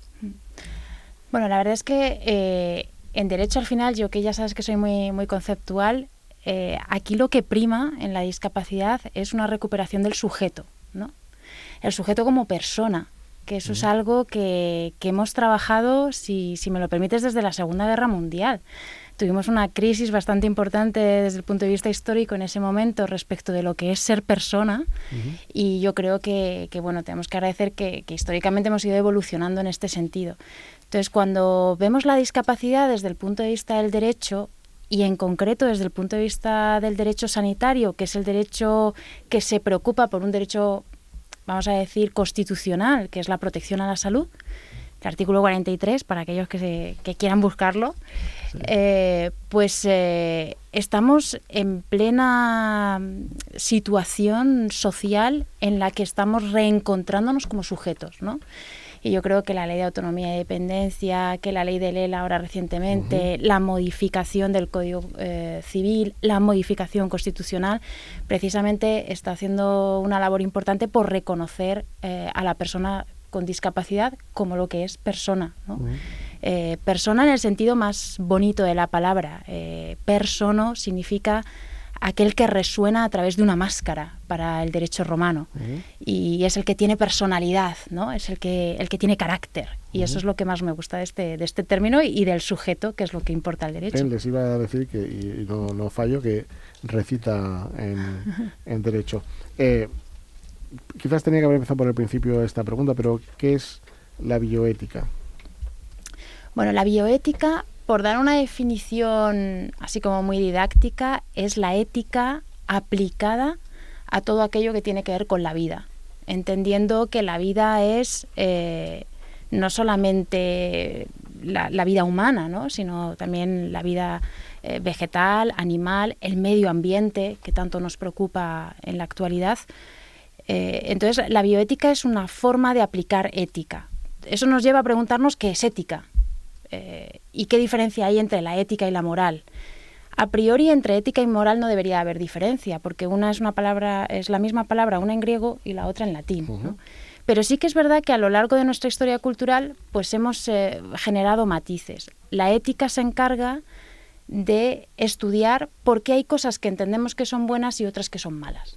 Bueno, la verdad es que eh, en derecho al final, yo que ya sabes que soy muy, muy conceptual, eh, aquí lo que prima en la discapacidad es una recuperación del sujeto, ¿no? El sujeto como persona, que eso es algo que, que hemos trabajado, si, si me lo permites, desde la Segunda Guerra Mundial. Tuvimos una crisis bastante importante desde el punto de vista histórico en ese momento respecto de lo que es ser persona, uh-huh. y yo creo que, que bueno, tenemos que agradecer que, que históricamente hemos ido evolucionando en este sentido. Entonces, cuando vemos la discapacidad desde el punto de vista del derecho, y en concreto desde el punto de vista del derecho sanitario, que es el derecho que se preocupa por un derecho, vamos a decir, constitucional, que es la protección a la salud, el artículo cuarenta y tres, para aquellos que, se, que quieran buscarlo, sí. eh, pues eh, estamos en plena situación social en la que estamos reencontrándonos como sujetos, ¿no? Y yo creo que la ley de autonomía y dependencia, que la ley del E L A ahora recientemente, uh-huh. la modificación del Código eh, Civil, la modificación constitucional, precisamente está haciendo una labor importante por reconocer eh, a la persona con discapacidad como lo que es persona, ¿no? Uh-huh. Eh, persona en el sentido más bonito de la palabra. Eh, persono significa aquel que resuena a través de una máscara para el derecho romano. Uh-huh. Y es el que tiene personalidad, ¿no? Es el que, el que tiene carácter. Y uh-huh. eso es lo que más me gusta de este, de este término y del sujeto, que es lo que importa el derecho. Él les iba a decir, que y no, no fallo, que recita en, en derecho. Eh, quizás tenía que haber empezado por el principio esta pregunta, pero ¿qué es la bioética? Bueno, la bioética, por dar una definición así como muy didáctica, es la ética aplicada a todo aquello que tiene que ver con la vida, entendiendo que la vida es eh, no solamente la, la vida humana, ¿no? Sino también la vida eh, vegetal, animal, el medio ambiente, que tanto nos preocupa en la actualidad. Eh, entonces, la bioética es una forma de aplicar ética. Eso nos lleva a preguntarnos qué es ética. Eh, ¿Y qué diferencia hay entre la ética y la moral? A priori, entre ética y moral no debería haber diferencia, porque una es una palabra, es la misma palabra, una en griego y la otra en latín, uh-huh. ¿no? Pero sí que es verdad que a lo largo de nuestra historia cultural, pues hemos eh, generado matices. La ética se encarga de estudiar por qué hay cosas que entendemos que son buenas y otras que son malas.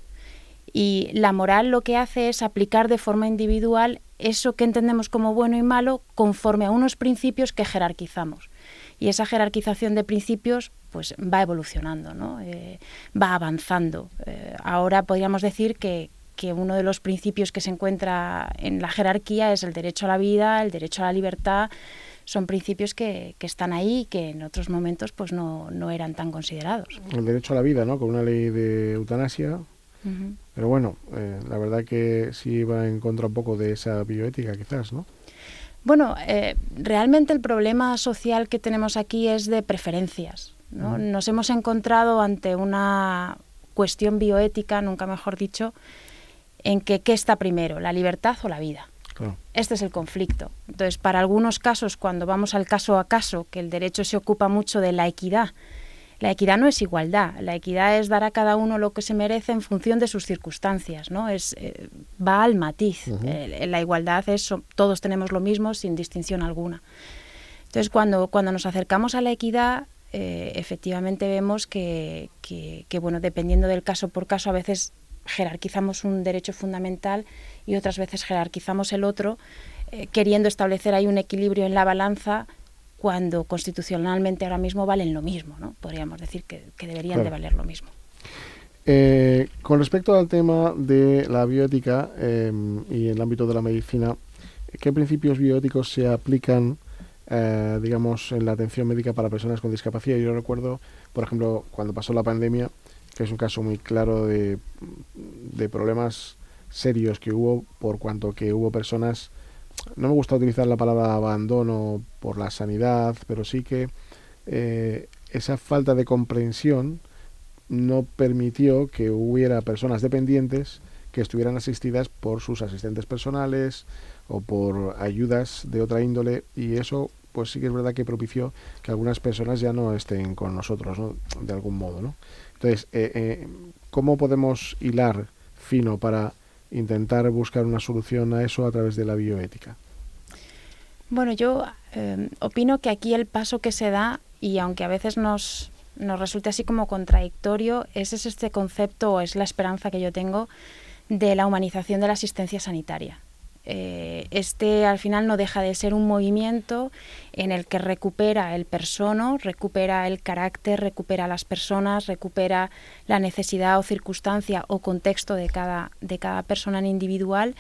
Y la moral lo que hace es aplicar de forma individual eso que entendemos como bueno y malo conforme a unos principios que jerarquizamos. Y esa jerarquización de principios pues va evolucionando, ¿no? Eh, va avanzando. Eh, ahora podríamos decir que, que uno de los principios que se encuentra en la jerarquía es el derecho a la vida, el derecho a la libertad. Son principios que, que están ahí y que en otros momentos pues no, no eran tan considerados. El derecho a la vida, ¿no? Con una ley de eutanasia. Uh-huh. Pero bueno, eh, la verdad que sí va en contra un poco de esa bioética, quizás, ¿no? Bueno, eh, realmente el problema social que tenemos aquí es de preferencias, ¿no? Uh-huh. Nos hemos encontrado ante una cuestión bioética, nunca mejor dicho, en que ¿qué está primero, la libertad o la vida? Claro. Este es el conflicto. Entonces, para algunos casos, cuando vamos al caso a caso, que el derecho se ocupa mucho de la equidad, la equidad no es igualdad, la equidad es dar a cada uno lo que se merece en función de sus circunstancias, ¿no? Es, eh, va al matiz. Uh-huh. Eh, la igualdad es todos tenemos lo mismo sin distinción alguna. Entonces, cuando, cuando nos acercamos a la equidad, eh, efectivamente vemos que, que, que, bueno, dependiendo del caso por caso, a veces jerarquizamos un derecho fundamental y otras veces jerarquizamos el otro, eh, queriendo establecer ahí un equilibrio en la balanza, cuando constitucionalmente ahora mismo valen lo mismo, ¿no? Podríamos decir que, que deberían claro. de valer lo mismo. Eh, con respecto al tema de la bioética eh, y en el ámbito de la medicina, ¿qué principios bioéticos se aplican, eh, digamos, en la atención médica para personas con discapacidad? Yo recuerdo, por ejemplo, cuando pasó la pandemia, que es un caso muy claro de, de problemas serios que hubo, por cuanto que hubo personas... No me gusta utilizar la palabra abandono por la sanidad, pero sí que eh, esa falta de comprensión no permitió que hubiera personas dependientes que estuvieran asistidas por sus asistentes personales o por ayudas de otra índole, y eso pues sí que es verdad que propició que algunas personas ya no estén con nosotros, ¿no? De algún modo, ¿no? Entonces, eh, eh, ¿cómo podemos hilar fino para intentar buscar una solución a eso a través de la bioética? Bueno, yo eh, opino que aquí el paso que se da, y aunque a veces nos, nos resulte así como contradictorio, ese es este concepto, o es la esperanza que yo tengo, de la humanización de la asistencia sanitaria. Eh, este al final no deja de ser un movimiento en el que recupera el persono, recupera el carácter, recupera las personas, recupera la necesidad o circunstancia o contexto de cada, de cada persona en individual,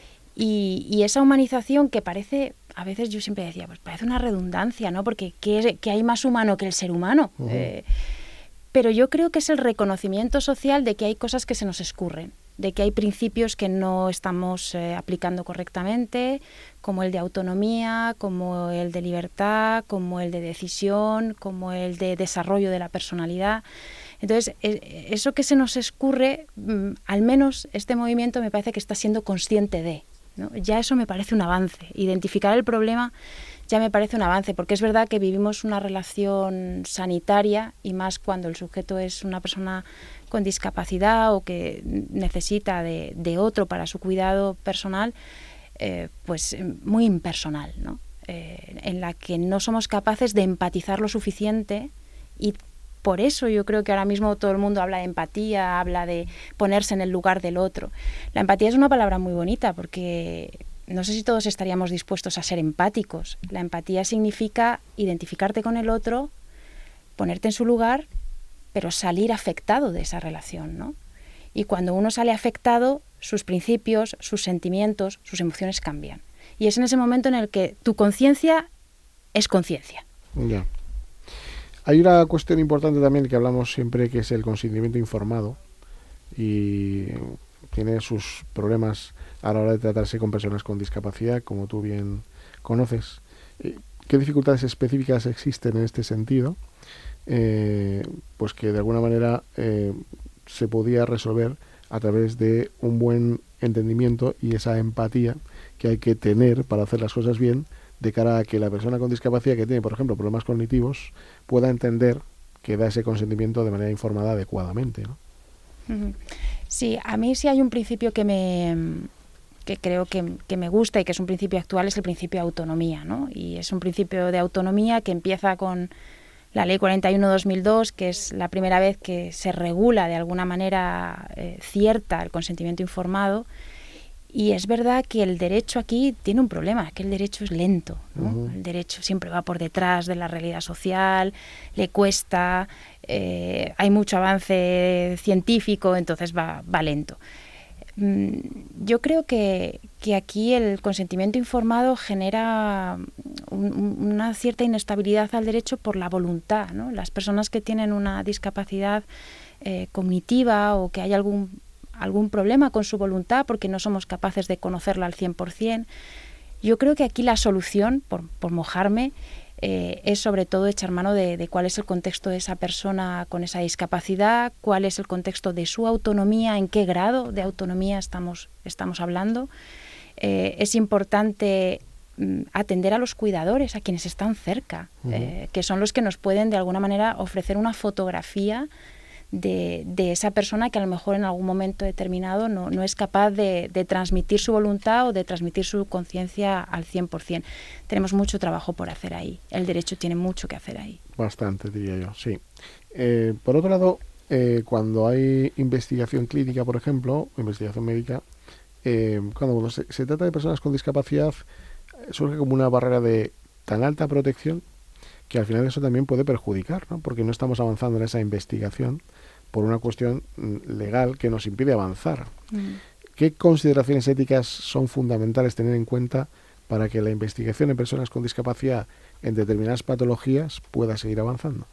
y, y esa humanización que parece, a veces yo siempre decía, pues parece una redundancia, ¿no? Porque ¿qué, qué hay más humano que el ser humano? Uh-huh. Eh, pero yo creo que es el reconocimiento social de que hay cosas que se nos escurren, de que hay principios que no estamos eh, aplicando correctamente, como el de autonomía, como el de libertad, como el de decisión, como el de desarrollo de la personalidad. Entonces, eh, eso que se nos escurre, mm, al menos este movimiento me parece que está siendo consciente de, ¿no? Ya eso me parece un avance. Identificar el problema ya me parece un avance, porque es verdad que vivimos una relación sanitaria, y más cuando el sujeto es una persona con discapacidad o que necesita de, de otro para su cuidado personal, eh, pues muy impersonal, ¿no? Eh, en la que no somos capaces de empatizar lo suficiente y por eso yo creo que ahora mismo todo el mundo habla de empatía, habla de ponerse en el lugar del otro. La empatía es una palabra muy bonita porque no sé si todos estaríamos dispuestos a ser empáticos. La empatía significa identificarte con el otro, ponerte en su lugar, pero salir afectado de esa relación, ¿no? Y cuando uno sale afectado, sus principios, sus sentimientos, sus emociones cambian. Y es en ese momento en el que tu conciencia es conciencia. Ya. Hay una cuestión importante también que hablamos siempre, que es el consentimiento informado, y tiene sus problemas a la hora de tratarse con personas con discapacidad, como tú bien conoces. ¿Qué dificultades específicas existen en este sentido? Eh, pues que de alguna manera eh, se podía resolver a través de un buen entendimiento y esa empatía que hay que tener para hacer las cosas bien, de cara a que la persona con discapacidad que tiene, por ejemplo, problemas cognitivos, pueda entender que da ese consentimiento de manera informada adecuadamente, ¿no? Sí, a mí sí hay un principio que me que creo que, que me gusta y que es un principio actual, es el principio de autonomía, ¿no? Y es un principio de autonomía que empieza con la Ley cuarenta y uno barra dos mil dos, que es la primera vez que se regula de alguna manera eh, cierta el consentimiento informado. Y es verdad que el derecho aquí tiene un problema, que el derecho es lento, ¿no? Uh-huh. El derecho siempre va por detrás de la realidad social, le cuesta, eh, hay mucho avance científico, entonces va, va lento. Yo creo que, que aquí el consentimiento informado genera un, una cierta inestabilidad al derecho por la voluntad, ¿no? Las personas que tienen una discapacidad eh, cognitiva o que hay algún, algún problema con su voluntad porque no somos capaces de conocerla al cien por ciento, yo creo que aquí la solución, por, por mojarme, Eh, es sobre todo echar mano de, de cuál es el contexto de esa persona con esa discapacidad, cuál es el contexto de su autonomía, en qué grado de autonomía estamos, estamos hablando. Eh, es importante mm, atender a los cuidadores, a quienes están cerca, uh-huh. eh, que son los que nos pueden de alguna manera ofrecer una fotografía de, de esa persona que a lo mejor en algún momento determinado no, no es capaz de, de transmitir su voluntad o de transmitir su conciencia al cien por ciento. Tenemos mucho trabajo por hacer ahí. El derecho tiene mucho que hacer ahí. Bastante, diría yo, sí. Eh, por otro lado, eh, cuando hay investigación clínica, por ejemplo, o investigación médica, eh, cuando se, se trata de personas con discapacidad, surge como una barrera de tan alta protección que al final eso también puede perjudicar, ¿no? Porque no estamos avanzando en esa investigación por una cuestión legal que nos impide avanzar. Mm. ¿Qué consideraciones éticas son fundamentales tener en cuenta para que la investigación en personas con discapacidad en determinadas patologías pueda seguir avanzando?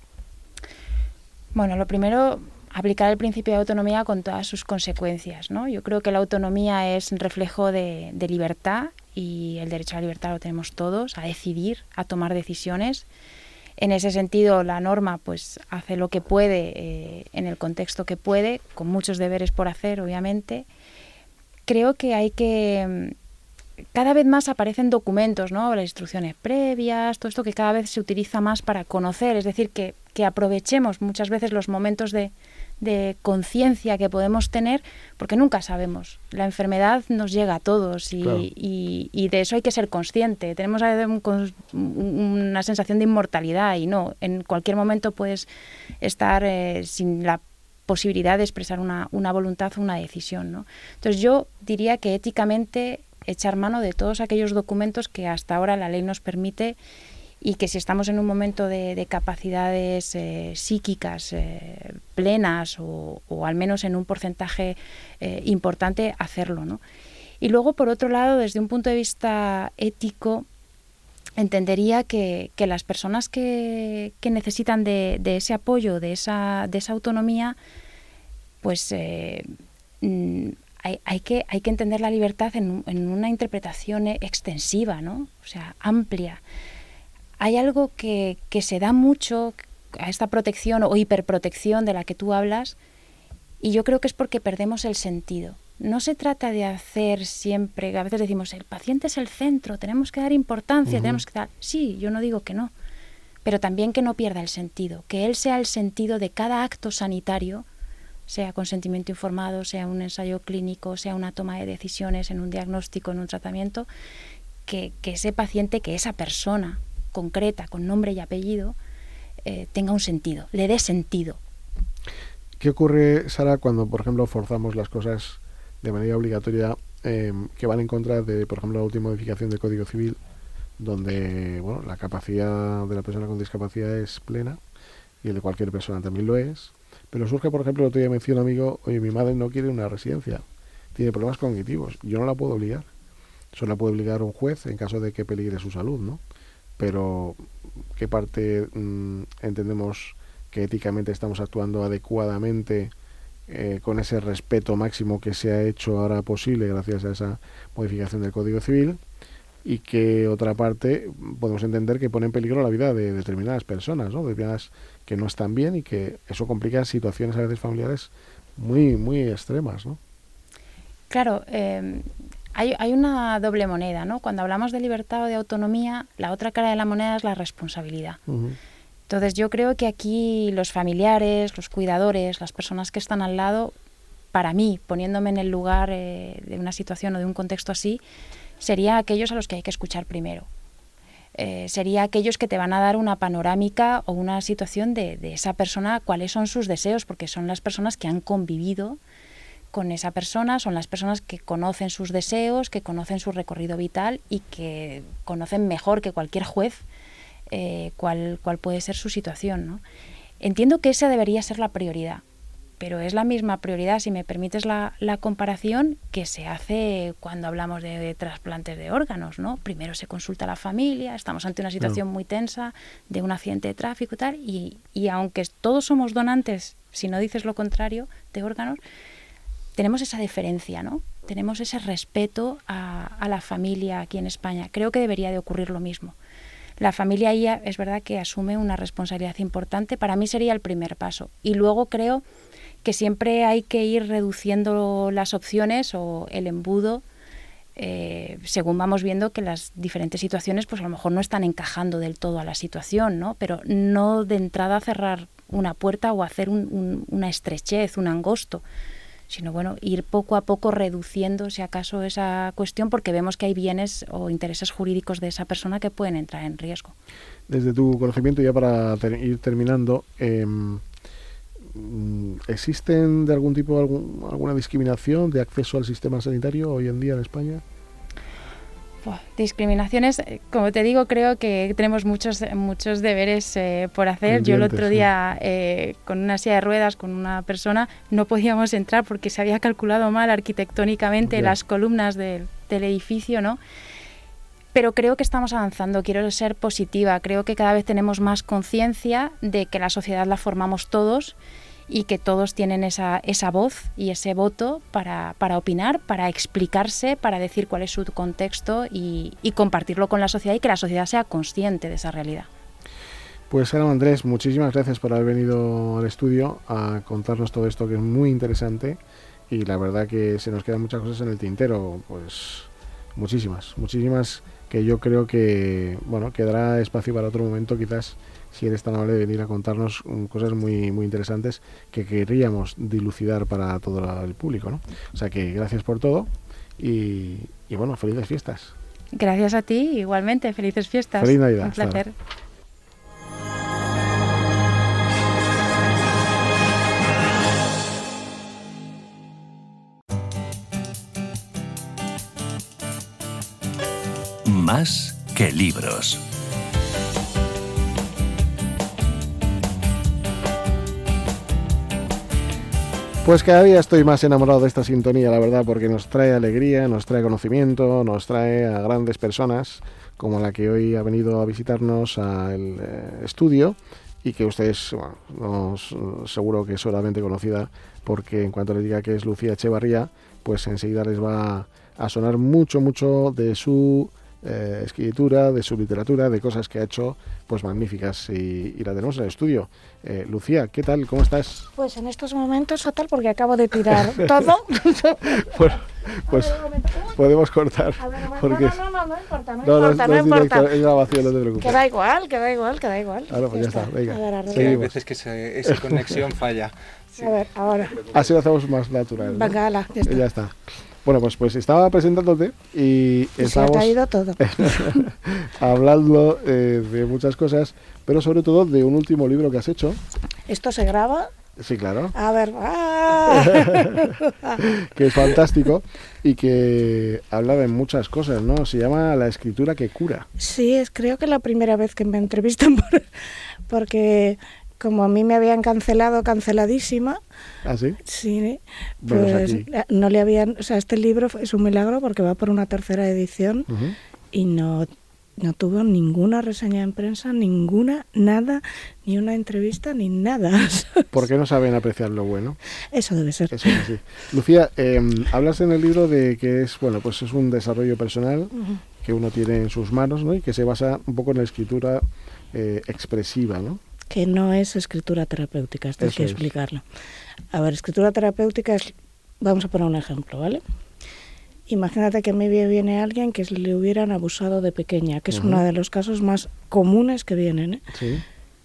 Bueno, lo primero, aplicar el principio de autonomía con todas sus consecuencias, ¿no? Yo creo que la autonomía es un reflejo de, de libertad, y el derecho a la libertad lo tenemos todos, a decidir, a tomar decisiones. En ese sentido, la norma pues hace lo que puede eh, en el contexto que puede, con muchos deberes por hacer, obviamente. Creo que hay que... Cada vez más aparecen documentos, ¿no? Las instrucciones previas, todo esto que cada vez se utiliza más para conocer, es decir, que, que aprovechemos muchas veces los momentos de, de conciencia que podemos tener, porque nunca sabemos. La enfermedad nos llega a todos y, claro. y, y de eso hay que ser consciente. Tenemos un, una sensación de inmortalidad y no, en cualquier momento puedes estar eh, sin la posibilidad de expresar una, una voluntad o una decisión, ¿no? Entonces yo diría que éticamente echar mano de todos aquellos documentos que hasta ahora la ley nos permite y que si estamos en un momento de, de capacidades eh, psíquicas eh, plenas o, o al menos en un porcentaje eh, importante, hacerlo, ¿no? Y luego, por otro lado, desde un punto de vista ético, entendería que, que las personas que, que necesitan de, de ese apoyo, de esa, de esa autonomía, pues eh, Hay, hay, que, hay que entender la libertad en, en una interpretación extensiva, ¿no? O sea, amplia. Hay algo que, que se da mucho a esta protección o hiperprotección de la que tú hablas, y yo creo que es porque perdemos el sentido. No se trata de hacer siempre, a veces decimos, el paciente es el centro, tenemos que dar importancia, uh-huh. tenemos que dar... Sí, yo no digo que no, pero también que no pierda el sentido, que él sea el sentido de cada acto sanitario, sea consentimiento informado, sea un ensayo clínico, sea una toma de decisiones en un diagnóstico, en un tratamiento, que, que ese paciente, que esa persona concreta, con nombre y apellido, eh, tenga un sentido, le dé sentido. ¿Qué ocurre, Sara, cuando, por ejemplo, forzamos las cosas de manera obligatoria eh, que van en contra de, por ejemplo, la última modificación del Código Civil, donde bueno, la capacidad de la persona con discapacidad es plena y el de cualquier persona también lo es? Pero surge, por ejemplo, el otro día me decía un amigo, oye, mi madre no quiere una residencia, tiene problemas cognitivos, yo no la puedo obligar. Solo la puede obligar un juez en caso de que peligre su salud, ¿no? Pero, ¿qué parte mmm, entendemos que éticamente estamos actuando adecuadamente eh, con ese respeto máximo que se ha hecho ahora posible gracias a esa modificación del Código Civil? Y que otra parte podemos entender que pone en peligro la vida de determinadas personas, ¿no? Determinadas que no están bien y que eso complica situaciones a veces familiares muy, muy extremas, ¿no? Claro, eh, hay, hay una doble moneda, ¿no? Cuando hablamos de libertad o de autonomía, la otra cara de la moneda es la responsabilidad. Uh-huh. Entonces yo creo que aquí los familiares, los cuidadores, las personas que están al lado, para mí, poniéndome en el lugar eh, de una situación o de un contexto así, sería aquellos a los que hay que escuchar primero. Eh, sería aquellos que te van a dar una panorámica o una situación de, de esa persona, cuáles son sus deseos, porque son las personas que han convivido con esa persona, son las personas que conocen sus deseos, que conocen su recorrido vital y que conocen mejor que cualquier juez eh, cuál, cuál puede ser su situación, ¿no? Entiendo que esa debería ser la prioridad, pero es la misma prioridad, si me permites la, la comparación, que se hace cuando hablamos de, de trasplantes de órganos, ¿no? Primero se consulta a la familia, estamos ante una situación no. muy tensa de un accidente de tráfico y tal, y, y aunque todos somos donantes, si no dices lo contrario, de órganos, tenemos esa deferencia, ¿no? Tenemos ese respeto a, a la familia aquí en España. Creo que debería de ocurrir lo mismo. La familia ahí es verdad que asume una responsabilidad importante. Para mí sería el primer paso. Y luego creo que siempre hay que ir reduciendo las opciones o el embudo eh, según vamos viendo que las diferentes situaciones pues a lo mejor no están encajando del todo a la situación, ¿no? Pero no de entrada cerrar una puerta o hacer un, un, una estrechez, un angosto, sino bueno, ir poco a poco reduciendo, si acaso, esa cuestión, porque vemos que hay bienes o intereses jurídicos de esa persona que pueden entrar en riesgo. Desde tu conocimiento, ya para ter- ir terminando, eh, ¿existen de algún tipo algún, alguna discriminación de acceso al sistema sanitario hoy en día en España? Pues, discriminaciones, como te digo, creo que tenemos muchos muchos deberes eh, por hacer. Pendientes, Yo el otro día, sí. eh, con una silla de ruedas, con una persona, no podíamos entrar porque se había calculado mal arquitectónicamente yeah. las columnas del, del edificio, ¿no? Pero creo que estamos avanzando, quiero ser positiva, creo que cada vez tenemos más conciencia de que la sociedad la formamos todos y que todos tienen esa, esa voz y ese voto para, para opinar, para explicarse, para decir cuál es su contexto y, y compartirlo con la sociedad y que la sociedad sea consciente de esa realidad. Pues Ana Andrés, muchísimas gracias por haber venido al estudio a contarnos todo esto que es muy interesante y la verdad que se nos quedan muchas cosas en el tintero, pues muchísimas, muchísimas que yo creo que, bueno, quedará espacio para otro momento quizás, si eres tan amable de venir a contarnos um, cosas muy muy interesantes que querríamos dilucidar para todo el público, ¿no? O sea que gracias por todo y, y bueno, felices fiestas. Gracias a ti, igualmente, felices fiestas. Feliz Navidad. Un placer. Más que libros. Pues cada día estoy más enamorado de esta sintonía, la verdad, porque nos trae alegría, nos trae conocimiento, nos trae a grandes personas como la que hoy ha venido a visitarnos al eh, estudio y que ustedes, bueno, nos, seguro que es solamente conocida porque en cuanto les diga que es Lucía Echevarría, pues enseguida les va a sonar mucho, mucho de su eh, escritura, de su literatura, de cosas que ha hecho pues magníficas y, y la tenemos en el estudio. Eh, Lucía, ¿qué tal? ¿Cómo estás? Pues en estos momentos fatal porque acabo de tirar todo. Bueno, pues ver, podemos cortar. A ver, a ver, porque... No, no, no, no importa, no, no importa, no, no importa. Directo, es grabación, no te preocupes. Queda igual, queda igual, queda igual. Ahora pues ya, ya está, está, venga. A ver, hay veces que se, esa conexión falla. Sí. A ver, ahora. Así lo hacemos más natural, ¿no? Venga, ala, ya está. Ya está. Bueno, pues, pues estaba presentándote y, Y estábamos se ha caído todo. hablando eh, de muchas cosas, pero sobre todo de un último libro que has hecho. ¿Esto se graba? Sí, claro. A ver, ¡ah! Que es fantástico y que habla de muchas cosas, ¿no? Se llama La escritura que cura. Sí, es creo que la primera vez que me entrevistan por, porque como a mí me habían cancelado, canceladísima. ¿Ah, sí? Sí, Bueno, pues aquí. no le habían, o sea, este libro es un milagro porque va por una tercera edición Uh-huh. y no no tuvo ninguna reseña en prensa, ninguna, nada, ni una entrevista, ni nada. ¿Por qué no saben apreciar lo bueno? Eso debe ser. Eso es así. Lucía, eh, hablas en el libro de que es, bueno, pues es un desarrollo personal Ujú. que uno tiene en sus manos, ¿no? Y que se basa un poco en la escritura eh, expresiva, ¿no? Que no es escritura terapéutica, esto hay Eso que es. explicarlo. A ver, escritura terapéutica es, vamos a poner un ejemplo, ¿vale? Imagínate que a mí viene alguien que le hubieran abusado de pequeña, que es Ujú. uno de los casos más comunes que vienen, ¿eh? Sí.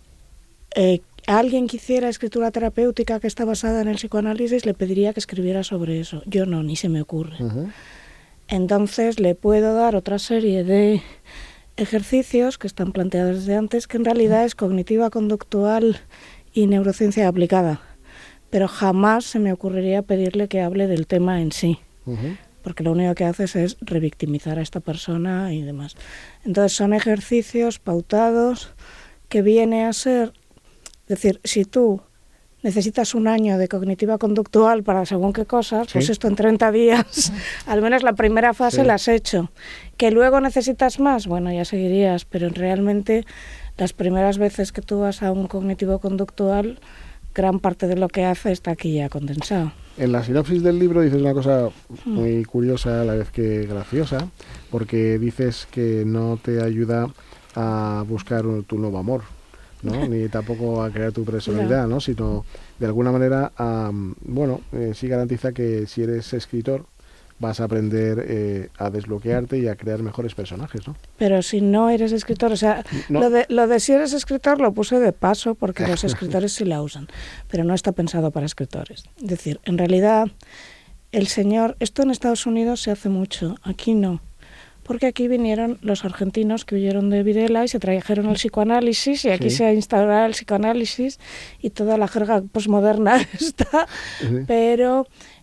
Eh, a alguien que hiciera escritura terapéutica que está basada en el psicoanálisis le pediría que escribiera sobre eso. Yo no, ni se me ocurre. Uh-huh. Entonces le puedo dar otra serie de ejercicios que están planteados desde antes, que en realidad es cognitiva conductual y neurociencia aplicada. Pero jamás se me ocurriría pedirle que hable del tema en sí, Uh-huh. porque lo único que haces es revictimizar a esta persona y demás. Entonces son ejercicios pautados que viene a ser, es decir, si tú necesitas un año de cognitiva conductual para según qué cosas, pues Sí. esto en treinta días, al menos la primera fase Sí. la has hecho. Que luego necesitas más, bueno, ya seguirías, pero realmente las primeras veces que tú vas a un cognitivo conductual, gran parte de lo que hace está aquí ya condensado. En la sinopsis del libro dices una cosa muy curiosa a la vez que graciosa, porque dices que no te ayuda a buscar un- tu nuevo amor, ¿no? Ni tampoco a crear tu personalidad, ¿no? Sino de alguna manera, a, bueno, eh, sí garantiza que si eres escritor vas a aprender eh, a desbloquearte y a crear mejores personajes, ¿no? Pero si no eres escritor, o sea, No. lo, de, lo de si eres escritor lo puse de paso porque los escritores sí la usan, pero no está pensado para escritores. Es decir, en realidad, el señor, esto en Estados Unidos se hace mucho, aquí no, porque aquí vinieron los argentinos que huyeron de Videla y se trajeron el psicoanálisis y aquí Sí. se ha instaurado el psicoanálisis y toda la jerga posmoderna está, Sí. pero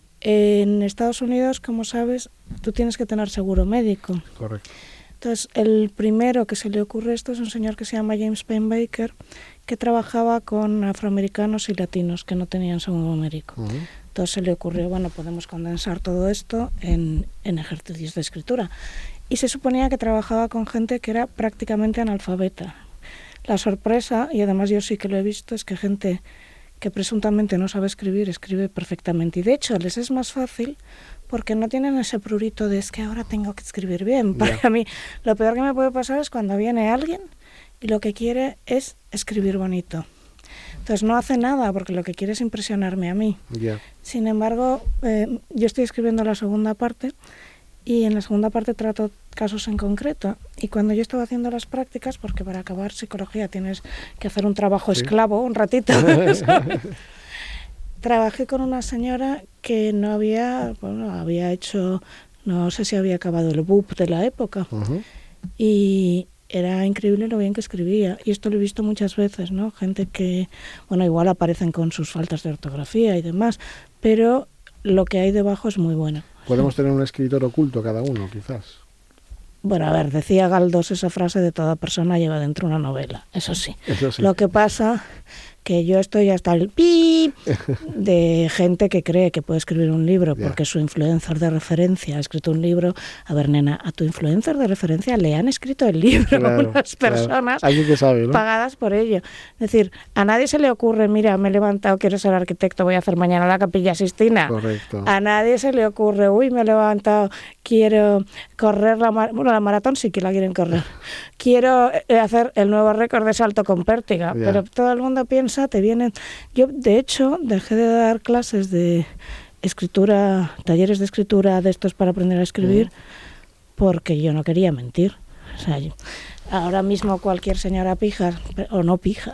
en Estados Unidos, como sabes, tú tienes que tener seguro médico. Correcto. Entonces, el primero que se le ocurre esto es un señor que se llama James Pennebaker, que trabajaba con afroamericanos y latinos que no tenían seguro médico. Uh-huh. Entonces se le ocurrió, bueno, podemos condensar todo esto en, en ejercicios de escritura. Y se suponía que trabajaba con gente que era prácticamente analfabeta. La sorpresa, y además yo sí que lo he visto, es que gente que presuntamente no sabe escribir, escribe perfectamente. Y de hecho les es más fácil porque no tienen ese prurito de es que ahora tengo que escribir bien. Para Ya. mí, lo peor que me puede pasar es cuando viene alguien y lo que quiere es escribir bonito. Entonces no hace nada porque lo que quiere es impresionarme a mí. Ya. Sin embargo, eh, yo estoy escribiendo la segunda parte y en la segunda parte trato casos en concreto. Y cuando yo estaba haciendo las prácticas, porque para acabar psicología tienes que hacer un trabajo Sí. esclavo un ratito, ¿sabes? Trabajé con una señora que no había, bueno, había hecho, no sé si había acabado el B U P de la época. Uh-huh. Y era increíble lo bien que escribía. Y esto lo he visto muchas veces, ¿no? Gente que, bueno, igual aparecen con sus faltas de ortografía y demás, pero lo que hay debajo es muy bueno. Podemos tener un escritor oculto cada uno, quizás. Bueno, a ver, decía Galdós esa frase de toda persona lleva dentro una novela, eso sí. Eso sí. Lo que pasa que yo estoy hasta el pi de gente que cree que puede escribir un libro Ya. porque su influencer de referencia ha escrito un libro. A ver, nena, a tu influencer de referencia le han escrito el libro Claro, unas claro. personas Alguien que sabe, ¿no? pagadas por ello. Es decir, a nadie se le ocurre, mira, me he levantado, quiero ser arquitecto, voy a hacer mañana la Capilla Sixtina. Correcto. A nadie se le ocurre, uy, me he levantado, quiero correr la maratón, bueno, la maratón sí que la quieren correr. Quiero eh, hacer el nuevo récord de salto con pértiga, Ya. pero todo el mundo piensa, te vienen... Yo, de hecho, dejé de dar clases de escritura, talleres de escritura de estos para aprender a escribir, porque yo no quería mentir. O sea, yo- ahora mismo cualquier señora pija, o no pija,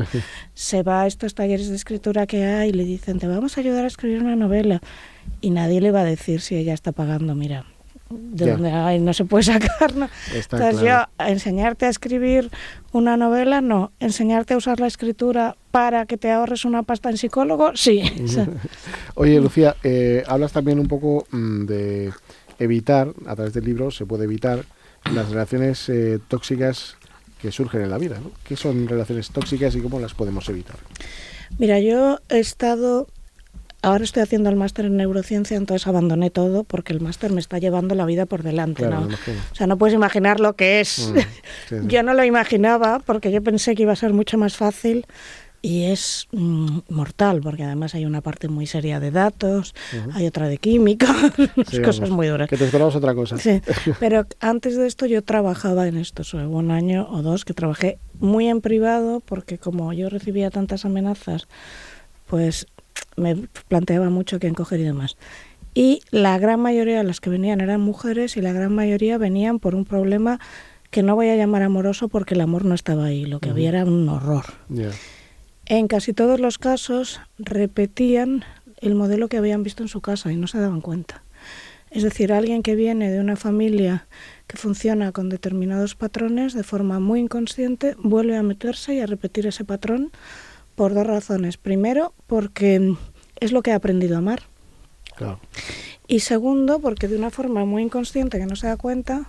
se va a estos talleres de escritura que hay y le dicen, te vamos a ayudar a escribir una novela. Y nadie le va a decir si ella está pagando, mira, de Ya. donde hay, no se puede sacar, ¿no? Está Entonces claro. yo, enseñarte a escribir una novela, no. Enseñarte a usar la escritura para que te ahorres una pasta en psicólogo, sí. O sea, Oye, Lucía, eh, hablas también un poco mm, de evitar, a través del libro se puede evitar las relaciones eh, tóxicas que surgen en la vida, ¿no? ¿Qué son relaciones tóxicas y cómo las podemos evitar? mira, yo he estado... Ahora estoy haciendo el máster en neurociencia, entonces abandoné todo porque el máster me está llevando la vida por delante, Claro, ¿no? me imagino. O sea, no puedes imaginar lo que es. Mm, sí, sí. Yo no lo imaginaba porque yo pensé que iba a ser mucho más fácil y es mm, mortal, porque además hay una parte muy seria de datos, Ujú. hay otra de química, Sí, cosas vamos, muy duras. Que te esperabas otra cosa. Sí, pero antes de esto yo trabajaba en esto, o un año o dos que trabajé muy en privado porque como yo recibía tantas amenazas, pues me planteaba mucho quién coger y demás. Y la gran mayoría de las que venían eran mujeres y la gran mayoría venían por un problema que no voy a llamar amoroso porque el amor no estaba ahí, lo que Ujú. había era un horror. Ya. En casi todos los casos repetían el modelo que habían visto en su casa y no se daban cuenta. Es decir, alguien que viene de una familia que funciona con determinados patrones de forma muy inconsciente vuelve a meterse y a repetir ese patrón por dos razones. Primero, porque es lo que ha aprendido a amar. Claro. Y segundo, porque de una forma muy inconsciente que no se da cuenta,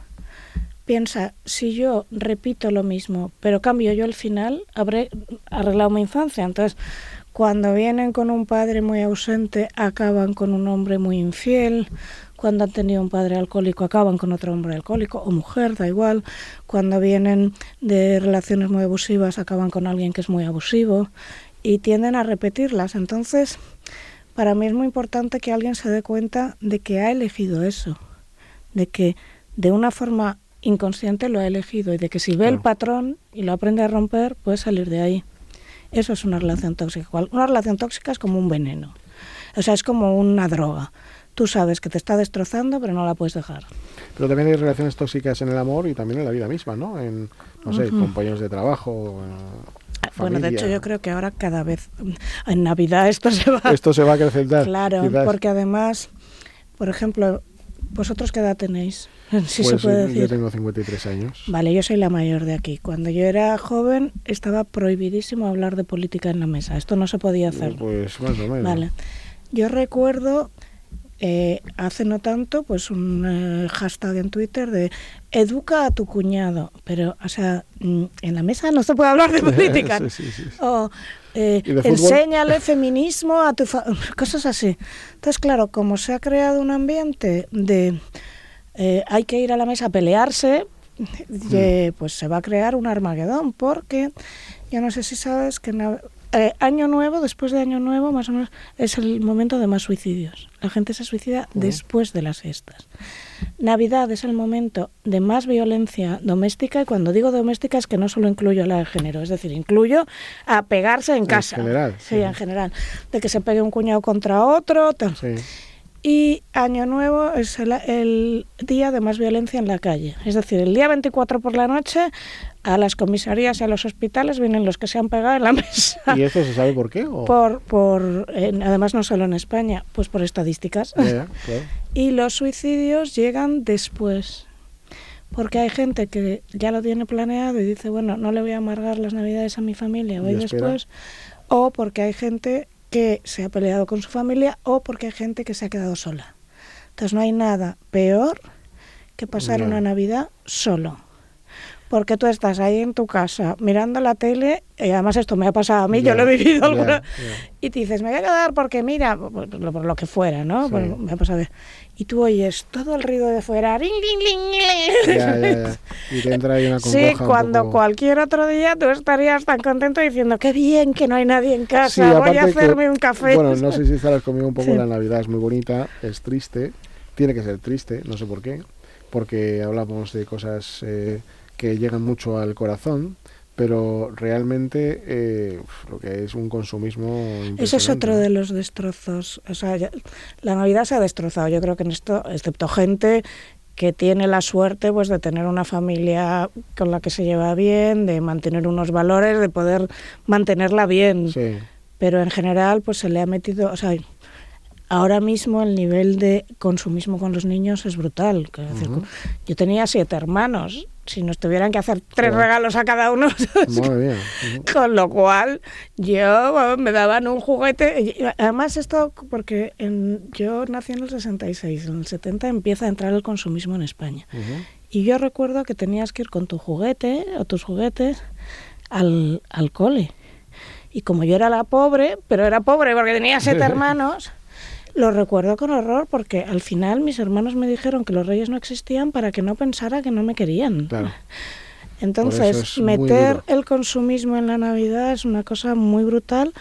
piensa, si yo repito lo mismo, pero cambio yo al final, habré arreglado mi infancia. Entonces, cuando vienen con un padre muy ausente, acaban con un hombre muy infiel. Cuando han tenido un padre alcohólico, acaban con otro hombre alcohólico, o mujer, da igual. Cuando vienen de relaciones muy abusivas, acaban con alguien que es muy abusivo y tienden a repetirlas. Entonces, para mí es muy importante que alguien se dé cuenta de que ha elegido eso, de que de una forma inconsciente lo ha elegido y de que si ve Claro. el patrón y lo aprende a romper, puede salir de ahí. Eso es una relación tóxica. Una relación tóxica es como un veneno, o sea, es como una droga. Tú sabes que te está destrozando, pero no la puedes dejar. Pero también hay relaciones tóxicas en el amor y también en la vida misma, ¿no? En, no sé, Ujú. compañeros de trabajo, eh, Bueno, de familia. hecho yo creo que ahora cada vez en Navidad esto se va... Esto se va a acrecentar. Claro, quizás. porque además, por ejemplo, ¿vosotros qué edad tenéis? Si se Pues, puede eh, decir. yo tengo cincuenta y tres años. Vale, yo soy la mayor de aquí. Cuando yo era joven estaba prohibidísimo hablar de política en la mesa. Esto no se podía hacer. Pues más o menos. Vale. Yo recuerdo eh, hace no tanto pues un eh, hashtag en Twitter de educa a tu cuñado, pero o sea, mm, en la mesa no se puede hablar de política. Sí, sí, sí, sí. O eh, ¿Y de fútbol? enséñale feminismo a tu fa cosas así. Entonces, claro, como se ha creado un ambiente de eh, hay que ir a la mesa a pelearse, eh, pues se va a crear un Armagedón, porque yo no sé si sabes que na- eh, Año Nuevo, después de Año Nuevo, más o menos, es el momento de más suicidios. La gente se suicida Oh. después de las fiestas. Navidad es el momento de más violencia doméstica, y cuando digo doméstica es que no solo incluyo la de género, es decir, incluyo a pegarse en casa. general, Sí, sí. en general. De que se pegue un cuñado contra otro, tal. Sí. Y Año Nuevo es el, el día de más violencia en la calle. Es decir, el día veinticuatro por la noche, a las comisarías y a los hospitales vienen los que se han pegado en la mesa. ¿Y esto se sabe por qué? O... Por, por eh, además no solo en España, pues por estadísticas. Ya, ya, claro. Y los suicidios llegan después. Porque hay gente que ya lo tiene planeado y dice, bueno, no le voy a amargar las Navidades a mi familia, voy Y espera. después. O porque hay gente que se ha peleado con su familia, o porque hay gente que se ha quedado sola. Entonces no hay nada peor que pasar Ya. una Navidad solo. Porque tú estás ahí en tu casa mirando la tele, y además esto me ha pasado a mí, Ya, yo lo he vivido ya, alguna ya. y te dices, me voy a quedar porque mira, por lo, por lo que fuera, ¿no? Sí. Bueno, me ha pasado. Y tú oyes todo el ruido de fuera, ring, ling, ling, ling. Ya, ya, ya. Y te entra ahí una Sí, congoja un cuando poco. cualquier otro día tú estarías tan contento diciendo, qué bien que no hay nadie en casa, Sí, voy a aparte hacerme que- un café. Bueno, no sé si estarás conmigo un poco, Sí. la Navidad es muy bonita, es triste, tiene que ser triste, no sé por qué, porque hablamos de cosas eh, que llegan mucho al corazón, pero realmente eh, uf, lo que es un consumismo impresionante. Ese es otro de los destrozos. O sea, ya- la Navidad se ha destrozado. Yo creo que en esto, excepto gente que tiene la suerte pues de tener una familia con la que se lleva bien, de mantener unos valores, de poder mantenerla bien. Sí. Pero en general pues se le ha metido, o sea, ahora mismo el nivel de consumismo con los niños es brutal. Es decir, uh-huh. Yo tenía siete hermanos. Si nos tuvieran que hacer tres wow. regalos a cada uno, Madre mía. Uh-huh. Con lo cual yo bueno, me daban un juguete. Además esto porque en, yo nací en el sesenta y seis, en el setenta empieza a entrar el consumismo en España. Uh-huh. Y yo recuerdo que tenías que ir con tu juguete o tus juguetes al, al cole. Y como yo era la pobre, pero era pobre porque tenía siete hermanos... Lo recuerdo con horror porque al final mis hermanos me dijeron que los reyes no existían para que no pensara que no me querían. Claro. Entonces, meter el consumismo en la Navidad es una cosa muy brutal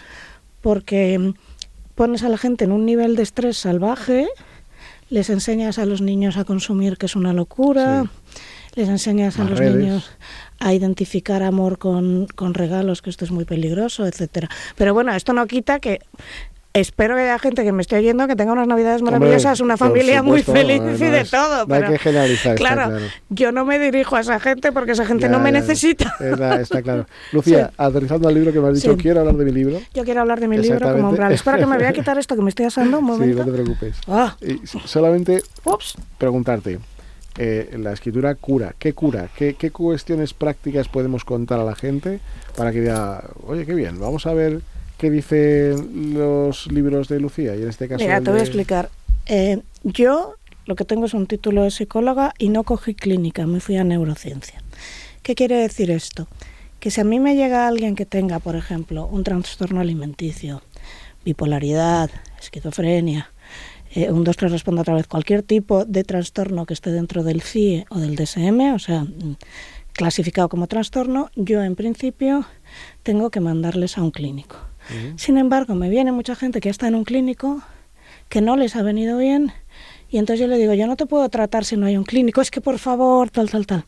porque pones a la gente en un nivel de estrés salvaje, les enseñas a los niños a consumir, que es una locura, sí. les enseñas a Las los redes. niños a identificar amor con, con regalos, que esto es muy peligroso, etcétera. Pero bueno, esto no quita que... Espero que haya gente que me esté oyendo que tenga unas navidades maravillosas, Hombre, una familia supuesto, muy feliz no, no y de es, todo. No pero, hay que generalizar, claro, claro. Yo no me dirijo a esa gente porque esa gente ya, no me ya, necesita. Está, está claro. Lucía, sí. aterrizando al libro que me has dicho, sí. quiero hablar de mi libro. Yo quiero hablar de mi libro como umbral. Espera que me voy a quitar esto que me estoy asando un momento. Sí, no te preocupes. Ah. Y solamente Ups. preguntarte, eh, la escritura cura. ¿Qué cura? ¿Qué, ¿Qué cuestiones prácticas podemos contar a la gente para que diga, oye, qué bien, vamos a ver... ¿Qué dicen los libros de Lucía? Y en este caso Mira, te de... voy a explicar. Eh, yo lo que tengo es un título de psicóloga y no cogí clínica, me fui a neurociencia. ¿Qué quiere decir esto? Que si a mí me llega alguien que tenga, por ejemplo, un trastorno alimenticio, bipolaridad, esquizofrenia, eh, un dos tres responde otra vez, cualquier tipo de trastorno que esté dentro del C I E o del D S M, o sea, clasificado como trastorno, yo en principio tengo que mandarles a un clínico. Uh-huh. Sin embargo, me viene mucha gente que está en un clínico que no les ha venido bien y entonces yo le digo, yo no te puedo tratar si no hay un clínico, es que por favor, tal, tal, tal.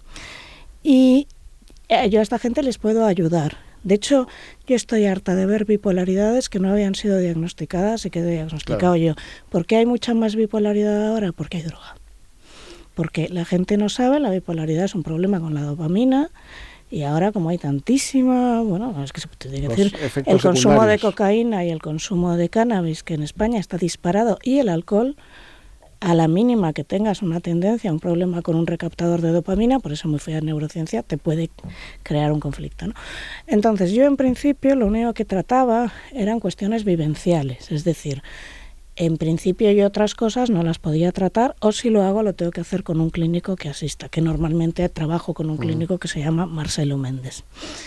Y eh, yo a esta gente les puedo ayudar. De hecho, yo estoy harta de ver bipolaridades que no habían sido diagnosticadas y que he diagnosticado claro. yo. ¿Por qué hay mucha más bipolaridad ahora? Porque hay droga. Porque la gente no sabe, la bipolaridad es un problema con la dopamina. Y ahora, como hay tantísima, bueno, es que se puede decir, el consumo de cocaína y el consumo de cannabis, que en España está disparado, y el alcohol, a la mínima que tengas una tendencia, un problema con un recaptador de dopamina, por eso me fui a neurociencia, te puede crear un conflicto, ¿no? Entonces, yo en principio lo único que trataba eran cuestiones vivenciales, es decir, en principio yo otras cosas no las podía tratar, o si lo hago lo tengo que hacer con un clínico que asista, que normalmente trabajo con un clínico que se llama Marcelo Méndez.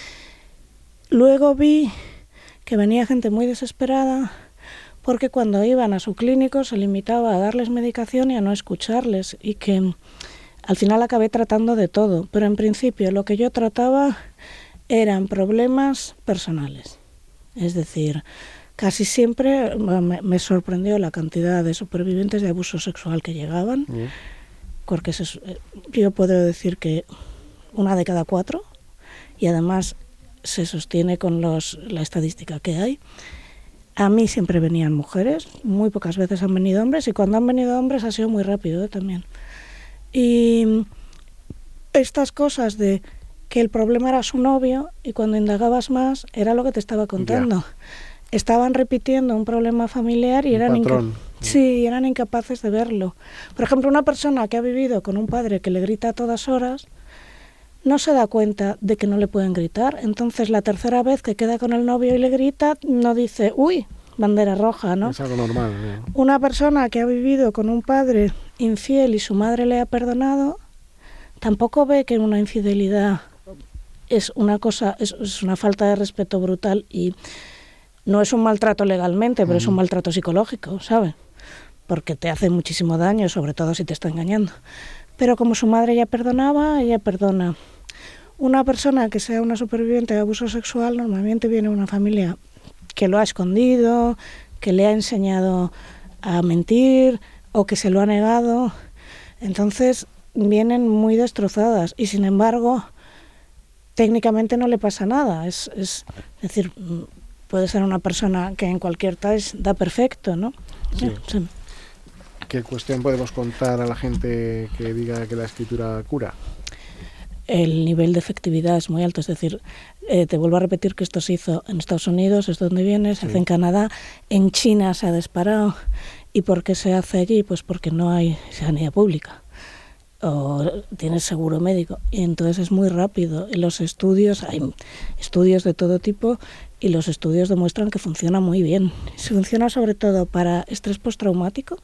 Luego vi que venía gente muy desesperada porque cuando iban a su clínico se limitaba a darles medicación y a no escucharles, y que al final acabé tratando de todo, pero en principio lo que yo trataba eran problemas personales, es decir... Casi siempre me, me sorprendió la cantidad de supervivientes de abuso sexual que llegaban, mm. porque se, yo puedo decir que una de cada cuatro, y además se sostiene con los, la estadística que hay. A mí siempre venían mujeres, muy pocas veces han venido hombres, y cuando han venido hombres ha sido muy rápido ¿eh? también. Y estas cosas de que el problema era su novio, y cuando indagabas más era lo que te estaba contando. Yeah. Estaban repitiendo un problema familiar y eran, inca- sí, eran incapaces de verlo. Por ejemplo, una persona que ha vivido con un padre que le grita a todas horas no se da cuenta de que no le pueden gritar. Entonces, la tercera vez que queda con el novio y le grita, no dice, uy, bandera roja, ¿no? Es algo normal, ¿no? Una persona que ha vivido con un padre infiel y su madre le ha perdonado, tampoco ve que una infidelidad es una cosa, es, es una falta de respeto brutal y... No es un maltrato legalmente, pero uh-huh. es un maltrato psicológico, ¿sabes? Porque te hace muchísimo daño, sobre todo si te está engañando. Pero como su madre ya perdonaba, ella perdona. Una persona que sea una superviviente de abuso sexual normalmente viene de una familia que lo ha escondido, que le ha enseñado a mentir o que se lo ha negado. Entonces vienen muy destrozadas y sin embargo técnicamente no le pasa nada. Es, es decir... Puede ser una persona que en cualquier test da perfecto, ¿no? Sí. Sí. ¿Qué cuestión podemos contar a la gente que diga que la escritura cura? El nivel de efectividad es muy alto, es decir, eh, te vuelvo a repetir que esto se hizo en Estados Unidos, es donde viene, se sí. hace en Canadá, en China se ha disparado. ¿Y por qué se hace allí? Pues porque no hay sanidad pública o tienes seguro médico, y entonces es muy rápido. En los estudios, hay estudios de todo tipo, y los estudios demuestran que funciona muy bien. Funciona sobre todo para estrés postraumático,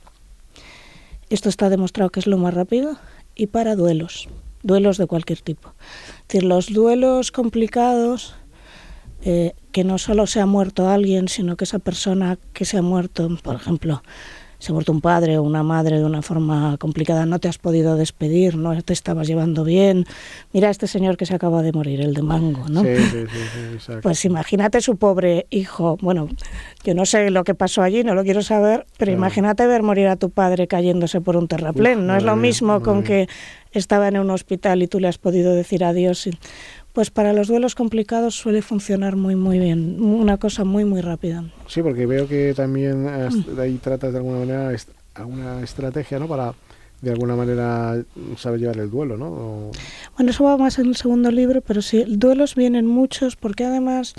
esto está demostrado que es lo más rápido, y para duelos, duelos de cualquier tipo. Es decir, los duelos complicados, eh, que no solo se ha muerto alguien, sino que esa persona que se ha muerto, por ejemplo, se ha muerto un padre o una madre de una forma complicada, no te has podido despedir, no te estabas llevando bien. Mira este señor que se acaba de morir, el de Mango, ¿no? Sí, sí, sí, sí, exacto. Pues imagínate su pobre hijo. Bueno, yo no sé lo que pasó allí, no lo quiero saber, pero claro. Imagínate ver morir a tu padre cayéndose por un terraplén. Uf, no es lo mismo con bien. Que estaba en un hospital y tú le has podido decir adiós. Pues para los duelos complicados suele funcionar muy, muy bien. Una cosa muy, muy rápida. Sí, porque veo que también ahí tratas de alguna manera alguna estrategia, ¿no? Para, de alguna manera, saber llevar el duelo, ¿no? O... Bueno, eso va más en el segundo libro, pero sí, duelos vienen muchos, porque además...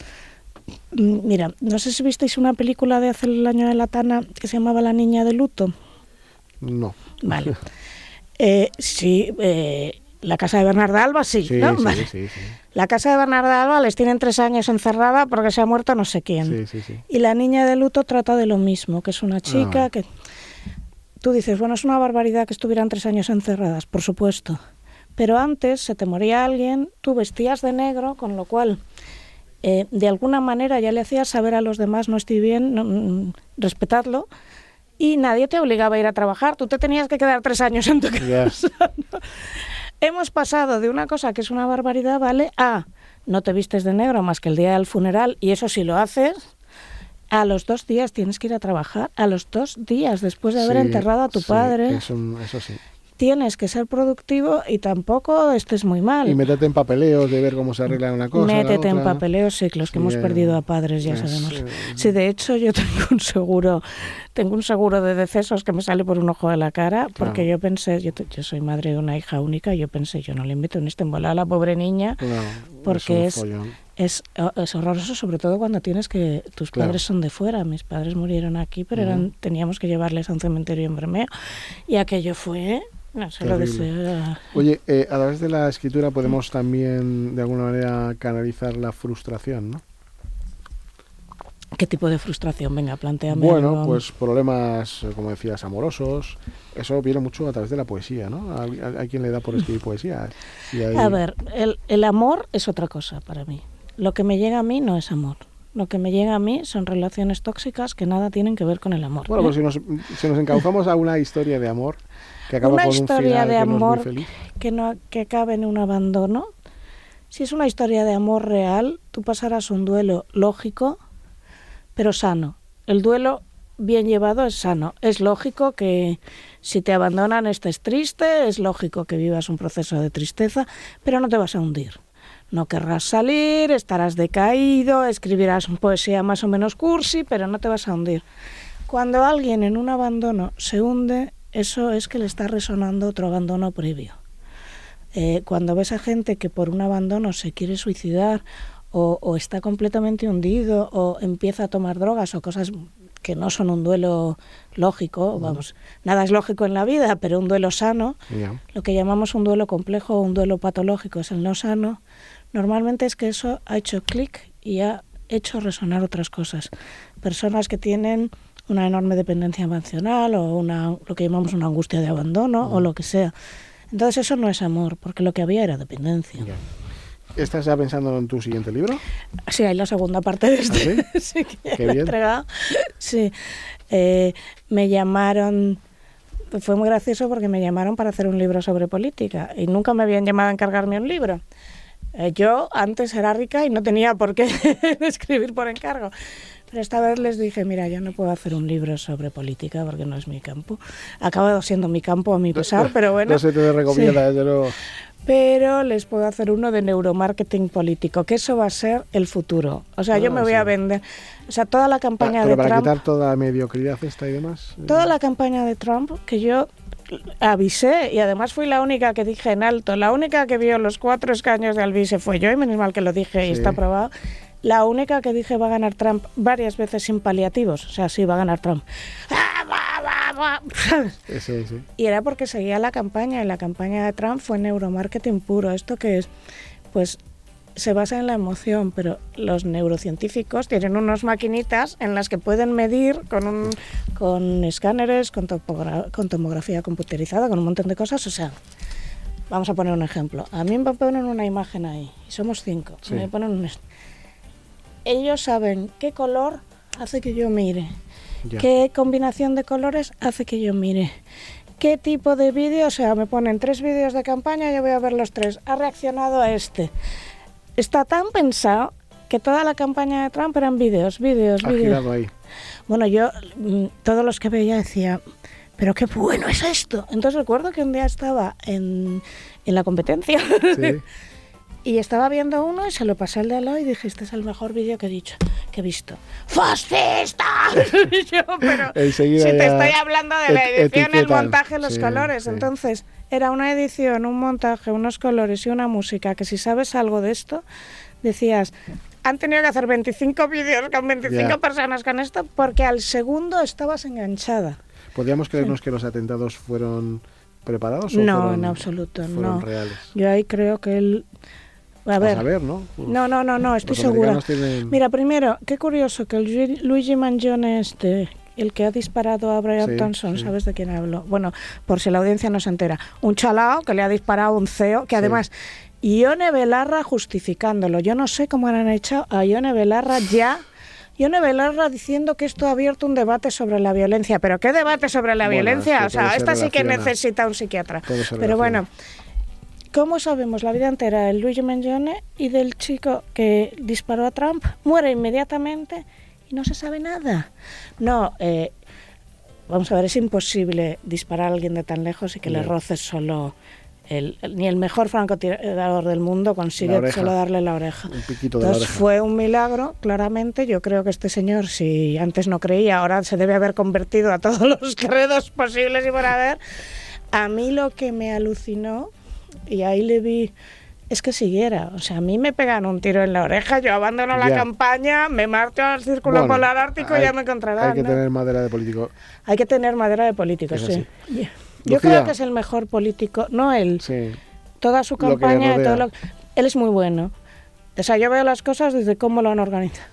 Mira, no sé si visteis una película de hace el año de la Tana que se llamaba La niña de luto. No. Vale. eh, sí, eh... La casa de Bernarda Alba, sí, sí, ¿no? Sí, vale. sí, sí. La casa de Bernarda Alba les tienen tres años encerrada porque se ha muerto no sé quién. Sí, sí, sí. Y La niña de luto trata de lo mismo, que es una chica ah. que... Tú dices, bueno, es una barbaridad que estuvieran tres años encerradas, por supuesto. Pero antes se te moría alguien, tú vestías de negro, con lo cual, eh, de alguna manera ya le hacías saber a los demás, no estoy bien, no, respetadlo, y nadie te obligaba a ir a trabajar, tú te tenías que quedar tres años en tu casa. Yes. ¿no? Hemos pasado de una cosa que es una barbaridad, ¿vale?, a no te vistes de negro más que el día del funeral, y eso sí lo haces, a los dos días tienes que ir a trabajar, a los dos días después de haber sí, enterrado a tu sí, padre. Es un, eso sí. Tienes que ser productivo y tampoco estés muy mal. Y métete en papeleos de ver cómo se arregla una cosa. Métete la en papeleos, sí, que los que sí, hemos perdido a padres ya es, sabemos. Eh, sí, de hecho yo tengo un seguro, tengo un seguro de decesos que me sale por un ojo de la cara, porque claro. yo pensé, yo, yo soy madre de una hija única, y yo pensé, yo no le meto en este embolado a la pobre niña, claro, porque es, es, es horroroso, sobre todo cuando tienes que, tus claro. padres son de fuera, mis padres murieron aquí, pero uh-huh. eran, teníamos que llevarles a un cementerio en Bermeo, y aquello fue... No, se lo deseo. Oye, eh, a través de la escritura podemos también, de alguna manera, canalizar la frustración, ¿no? ¿Qué tipo de frustración? Venga, plantéame. Bueno, algo. Pues problemas, como decías, amorosos. Eso viene mucho a través de la poesía, ¿no? ¿A, a, a quién le da por escribir poesía? Y ahí... A ver, el, el amor es otra cosa para mí. Lo que me llega a mí no es amor. Lo que me llega a mí son relaciones tóxicas que nada tienen que ver con el amor. Bueno, ¿eh? Pues si nos, si nos encauzamos a una historia de amor que acaba una con un historia final de que amor no es muy feliz. Que, no, que acabe en un abandono. Si es una historia de amor real, tú pasarás un duelo lógico, pero sano. El duelo bien llevado es sano. Es lógico que si te abandonan estés triste, es lógico que vivas un proceso de tristeza, pero no te vas a hundir. No querrás salir, estarás decaído, escribirás poesía más o menos cursi, pero no te vas a hundir. Cuando alguien en un abandono se hunde, eso es que le está resonando otro abandono previo. Eh, cuando ves a gente que por un abandono se quiere suicidar o, o está completamente hundido o empieza a tomar drogas o cosas que no son un duelo lógico, vamos, nada es lógico en la vida, pero un duelo sano, yeah. Lo que llamamos un duelo complejo o un duelo patológico es el no sano, normalmente es que eso ha hecho clic y ha hecho resonar otras cosas. Personas que tienen una enorme dependencia emocional o una, lo que llamamos una angustia de abandono uh-huh. o lo que sea. Entonces eso no es amor, porque lo que había era dependencia. Yeah. ¿Estás ya pensando en tu siguiente libro? Sí, hay la segunda parte de este. ¿Ah, sí? Sí, que ya Qué bien. Entregado. Sí. Eh, me llamaron... Fue muy gracioso porque me llamaron para hacer un libro sobre política y nunca me habían llamado a encargarme un libro. Eh, yo antes era rica y no tenía por qué escribir por encargo. Pero esta vez les dije, mira, yo no puedo hacer un libro sobre política porque no es mi campo. Ha acabado siendo mi campo a mi pesar, pero bueno. No se te recomienda, sí. yo no... Pero les puedo hacer uno de neuromarketing político, que eso va a ser el futuro. O sea, ah, yo me voy sí. a vender... O sea, toda la campaña pero de para Trump... Para quitar toda la mediocridad esta y demás... Toda la campaña de Trump, que yo avisé, y además fui la única que dije en alto, la única que vio los cuatro escaños de Alvise fue yo, y menos mal que lo dije y sí. está aprobado. La única que dije va a ganar Trump varias veces sin paliativos. O sea, sí, va a ganar Trump. Sí, sí. Y era porque seguía la campaña, y la campaña de Trump fue neuromarketing puro. Esto que es, pues, se basa en la emoción, pero los neurocientíficos tienen unas maquinitas en las que pueden medir con un con escáneres, con, topogra- con tomografía computerizada, con un montón de cosas. O sea, vamos a poner un ejemplo. A mí me ponen una imagen ahí, y somos cinco. Sí. Me ponen un... Ellos saben qué color hace que yo mire, ya. qué combinación de colores hace que yo mire, qué tipo de vídeo, o sea, me ponen tres vídeos de campaña, yo voy a ver los tres, ha reaccionado a este. Está tan pensado que toda la campaña de Trump eran vídeos, vídeos, vídeos. Ha girado ahí. Bueno, yo, todos los que veía decía, pero qué bueno es esto. Entonces recuerdo que un día estaba en, en la competencia. Sí. Y estaba viendo uno y se lo pasé al de al lado y dije, este es el mejor vídeo que he dicho, que he visto. ¡Fascista! Yo, pero Enseguida si te estoy hablando de la edición, etiquetan. El montaje, los sí, colores. Sí. Entonces, era una edición, un montaje, unos colores y una música que si sabes algo de esto, decías, han tenido que hacer veinticinco vídeos con veinticinco yeah. personas con esto porque al segundo estabas enganchada. ¿Podríamos creernos sí. que los atentados fueron preparados o no, fueron, en absoluto, fueron no. reales? Yo ahí creo que él... A ver, a ver, ¿no? Uf, no, no, no, no, estoy segura. Tienen... Mira, primero, qué curioso que el Luigi Mangione este, el que ha disparado a Brian sí, Thompson, sí. ¿sabes de quién hablo? Bueno, por si la audiencia no se entera. Un chalao que le ha disparado a un C E O, que además... Sí. Ione Belarra justificándolo. Yo no sé cómo han hecho a Ione Belarra ya... Ione Belarra diciendo que esto ha abierto un debate sobre la violencia. ¿Pero qué debate sobre la bueno, violencia? Es que o sea, esta sí que necesita un psiquiatra. Pero bueno... ¿Cómo sabemos la vida entera del Luigi Mangione y del chico que disparó a Trump? Muere inmediatamente y no se sabe nada. No, eh, vamos a ver, es imposible disparar a alguien de tan lejos y que no. le roces solo... El, el, ni el mejor francotirador del mundo consigue solo darle la oreja. Un piquito de Entonces la oreja. Fue un milagro, claramente. Yo creo que este señor, si antes no creía, ahora se debe haber convertido a todos los credos posibles y por haber. A mí lo que me alucinó... Y ahí le vi, es que siguiera, o sea, a mí me pegan un tiro en la oreja, yo abandono ya. la campaña, me marcho al Círculo bueno, Polar Ártico hay, y ya me encontrarán. Hay que ¿no? tener madera de político. Hay que tener madera de político, sí. Yo Lucía. creo que es el mejor político, no él, sí. toda su campaña, todo lo, él es muy bueno. O sea, yo veo las cosas desde cómo lo han organizado.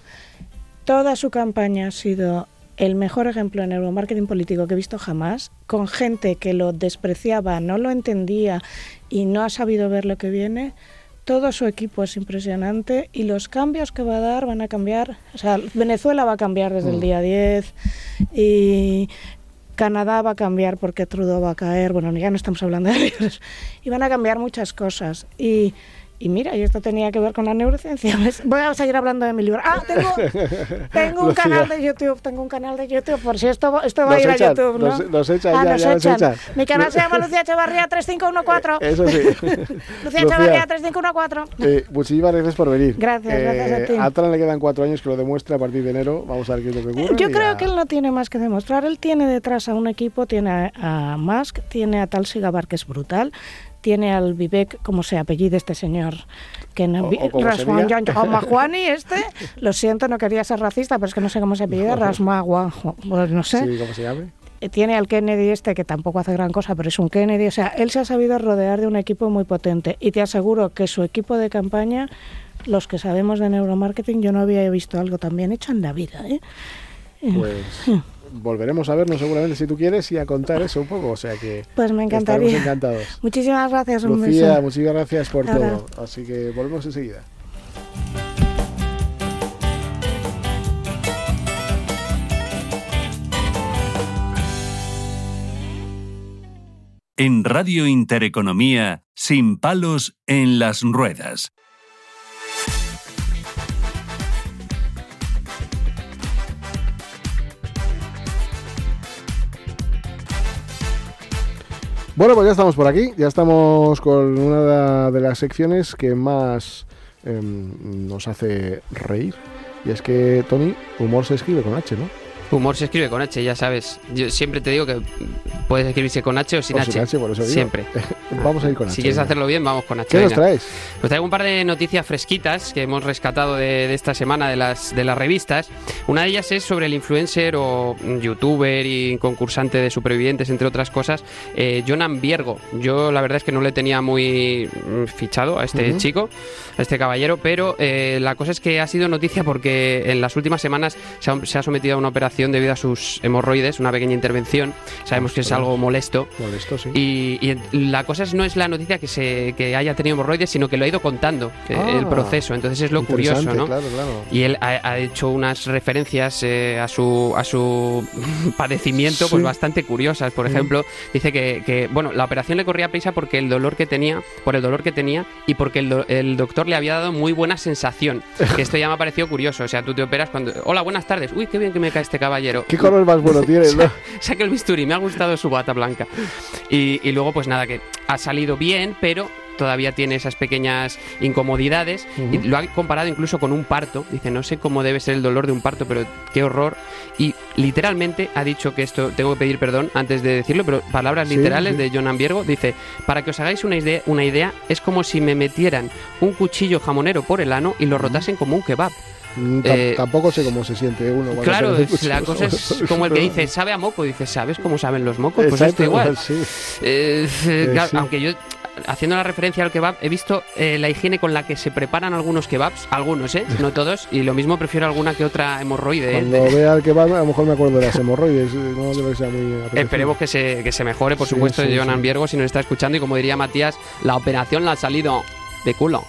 Toda su campaña ha sido... el mejor ejemplo de neuromarketing político que he visto jamás, con gente que lo despreciaba, no lo entendía y no ha sabido ver lo que viene. Todo su equipo es impresionante y los cambios que va a dar van a cambiar. O sea, Venezuela va a cambiar desde mm. el día diez y Canadá va a cambiar porque Trudeau va a caer. Bueno, ya no estamos hablando de libros. Y van a cambiar muchas cosas. Y... Y mira, y esto tenía que ver con la neurociencia. Voy a seguir hablando de mi libro. Ah, tengo, tengo un Lucía. canal de YouTube, tengo un canal de YouTube, por si esto, esto va nos a ir echan, a YouTube, ¿no? Nos, nos echan, ah, ya, nos ya echan. Nos echan. Mi canal se llama Lucía Echevarría tres cinco uno cuatro. Eso sí. Lucía Echevarría tres cinco uno cuatro. Eh, muchísimas gracias por venir. Gracias, eh, gracias a ti. A Trump le quedan cuatro años que lo demuestra a partir de enero. Vamos a ver qué es lo que ocurre. Yo creo a... que él no tiene más que demostrar. Él tiene detrás a un equipo, tiene a, a Musk, tiene a Tulsi Gabbard, que es brutal. Tiene al Vivek, como se apellida este señor, que no, Rasmajuani este, lo siento, no quería ser racista, pero es que no sé cómo se apellida, Rasmaguan, pues no sé. Sí, ¿cómo se llama? Tiene al Kennedy este, que tampoco hace gran cosa, pero es un Kennedy, o sea, él se ha sabido rodear de un equipo muy potente, y te aseguro que su equipo de campaña, los que sabemos de neuromarketing, yo no había visto algo tan bien hecho en la vida, ¿eh? Pues... volveremos a vernos seguramente si tú quieres y a contar eso un poco, o sea que pues me encantaría. Estaremos encantados. Muchísimas gracias, un Lucía, beso. muchísimas gracias por Ahora. todo, así que volvemos enseguida. En Radio Intereconomía, sin palos en las ruedas. Bueno, pues ya estamos por aquí, ya estamos con una de las secciones que más eh, nos hace reír. Y es que, Tony, humor se escribe con H, ¿no? Humor se escribe con H, ya sabes. Yo siempre te digo que puedes escribirse con H o sin o H. Sin H, por eso digo. Siempre. Vamos a ir con H. Si quieres venga. hacerlo bien, vamos con H. ¿Qué venga. nos traes? Pues traigo un par de noticias fresquitas que hemos rescatado de, de esta semana de las, de las revistas. Una de ellas es sobre el influencer o youtuber y concursante de Supervivientes, entre otras cosas, eh, Jonan Biergo. Yo la verdad es que no le tenía muy fichado a este uh-huh. chico, a este caballero, pero eh, la cosa es que ha sido noticia porque en las últimas semanas se ha, se ha sometido a una operación debido a sus hemorroides, una pequeña intervención. Sabemos que es algo molesto. Molesto, sí. Y, y la cosa es, no es la noticia que se que haya tenido hemorroides, sino que lo ha ido contando, ah, el proceso. Entonces es lo curioso, ¿no? Claro, claro. Y él ha, ha hecho unas referencias eh, a su a su padecimiento, sí. pues bastante curiosas. Por ejemplo, mm. dice que, que bueno, la operación le corría prisa porque el dolor que tenía, por el dolor que tenía y porque el, do, el doctor le había dado muy buena sensación. Que esto ya me ha parecido curioso. O sea, tú te operas cuando, hola, buenas tardes. Uy, qué bien que me cae este caballero. ¿Qué color más bueno tiene, no? Saca el bisturí, me ha gustado su bata blanca. Y, y luego, pues nada, que ha salido bien, pero todavía tiene esas pequeñas incomodidades. Uh-huh. Y lo ha comparado incluso con un parto. Dice, no sé cómo debe ser el dolor de un parto, pero qué horror. Y literalmente ha dicho que esto, tengo que pedir perdón antes de decirlo, pero palabras sí, literales sí. de Jonan Biergo. Dice, para que os hagáis una idea, una idea, es como si me metieran un cuchillo jamonero por el ano y lo rotasen como un kebab. Mm, eh, tampoco sé cómo se siente uno. Claro, la cosa es como el que dice, sabe a moco. Dice, ¿sabes cómo saben los mocos? Pues exacto, esto igual. Sí. Eh, eh, claro, sí. Aunque yo, haciendo la referencia al kebab, he visto eh, la higiene con la que se preparan algunos kebabs, algunos, ¿eh? No todos, y lo mismo prefiero alguna que otra hemorroide. Cuando ¿eh? vea el kebab, a lo mejor me acuerdo de las hemorroides. No debe ser muy Esperemos que se, que se mejore, por sí, supuesto, sí, de Jonan sí. Biergo, si nos está escuchando, y como diría Matías, la operación la ha salido de culo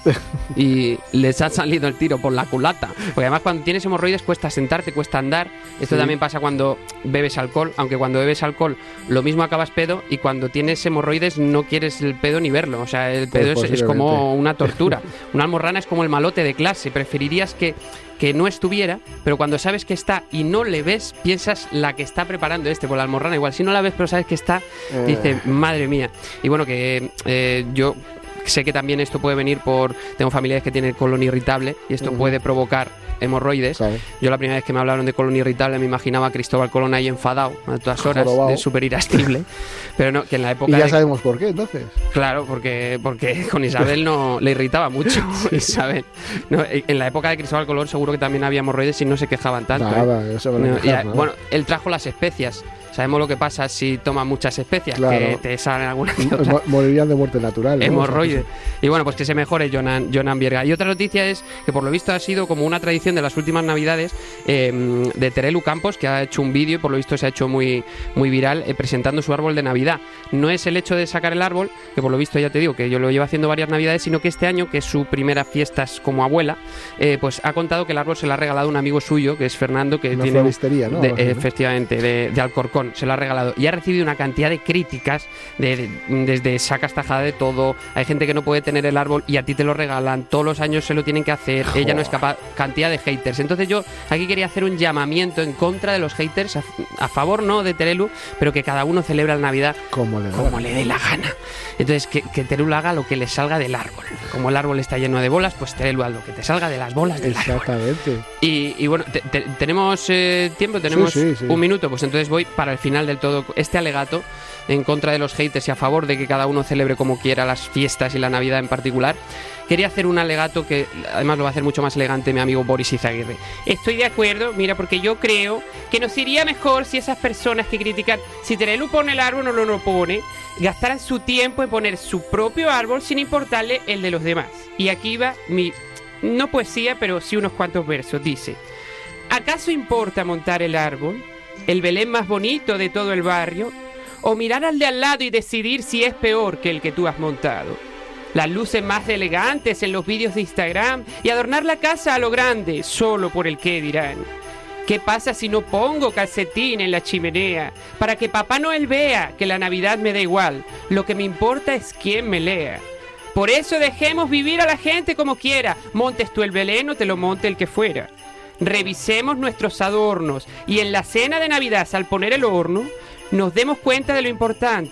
y les ha salido el tiro por la culata, porque además cuando tienes hemorroides cuesta sentarte, cuesta andar. Esto sí. también pasa cuando bebes alcohol, aunque cuando bebes alcohol lo mismo acabas pedo, y cuando tienes hemorroides no quieres el pedo ni verlo. O sea, el pedo pues es, es como una tortura. Una almorrana es como el malote de clase, preferirías que que no estuviera, pero cuando sabes que está y no le ves, piensas la que está preparando este, por la almorrana igual, si no la ves pero sabes que está, eh. dices, madre mía. Y bueno, que eh, yo sé que también esto puede venir por, tengo familiares que tienen colon irritable y esto uh-huh. puede provocar hemorroides. Claro. Yo la primera vez que me hablaron de colon irritable me imaginaba a Cristóbal Colón ahí enfadado a todas horas, de súper irascible, pero no, que en la época y ya de... sabemos por qué entonces. Claro, porque porque con Isabel no le irritaba mucho. Sí. Isabel, no, en la época de Cristóbal Colón seguro que también había hemorroides y no se quejaban tanto. Nada, ¿eh? eso me lo no, quejar, y, ¿no? Bueno, él trajo las especias. Sabemos lo que pasa si tomas muchas especias, claro. que te salen alguna que otra. Morirían de muerte natural, ¿no? Hemorroide. Y bueno, pues que se mejore Jonan, Jonan Biergo. Y otra noticia es que por lo visto ha sido como una tradición de las últimas navidades eh, de Terelu Campos, que ha hecho un vídeo y por lo visto se ha hecho muy, muy viral eh, presentando su árbol de Navidad. No es el hecho de sacar el árbol, que por lo visto ya te digo que yo lo llevo haciendo varias navidades, sino que este año, que es su primera fiesta como abuela, eh, pues ha contado que el árbol se lo ha regalado un amigo suyo, que es Fernando, que una tiene... floristería, ¿no? De, eh, efectivamente, de, de Alcorcón, se lo ha regalado. Y ha recibido una cantidad de críticas de, de, desde sacas tajada de todo, hay gente que no puede tener el árbol y a ti te lo regalan, todos los años se lo tienen que hacer, oh. ella no es capaz, cantidad de haters. Entonces yo aquí quería hacer un llamamiento en contra de los haters, a, a favor no de Terelu, pero que cada uno celebra la Navidad como le, como le dé la gana. Entonces que, que Terelu haga lo que le salga del árbol. Como el árbol está lleno de bolas, pues Terelu haz lo que te salga de las bolas del Exactamente. árbol. Y, y bueno, te, te, tenemos eh, tiempo, tenemos sí, sí, sí. un minuto, pues entonces voy para el final del todo. Este alegato en contra de los haters y a favor de que cada uno celebre como quiera las fiestas y la Navidad en particular, quería hacer un alegato que además lo va a hacer mucho más elegante mi amigo Boris Izaguirre. Estoy de acuerdo, mira, porque yo creo que nos iría mejor si esas personas que critican si Terelu pone el árbol o no lo pone, gastaran su tiempo en poner su propio árbol sin importarle el de los demás. Y aquí va mi, no poesía, pero sí unos cuantos versos. Dice: ¿acaso importa montar el árbol, el Belén más bonito de todo el barrio, o mirar al de al lado y decidir si es peor que el que tú has montado? Las luces más elegantes en los vídeos de Instagram y adornar la casa a lo grande solo por el qué dirán. ¿Qué pasa si no pongo calcetín en la chimenea para que Papá Noel vea que la Navidad me da igual? Lo que me importa es quién me lea. Por eso dejemos vivir a la gente como quiera. Montes tú el Belén o te lo monte el que fuera. Revisemos nuestros adornos y en la cena de Navidad, al poner el horno, nos demos cuenta de lo importante.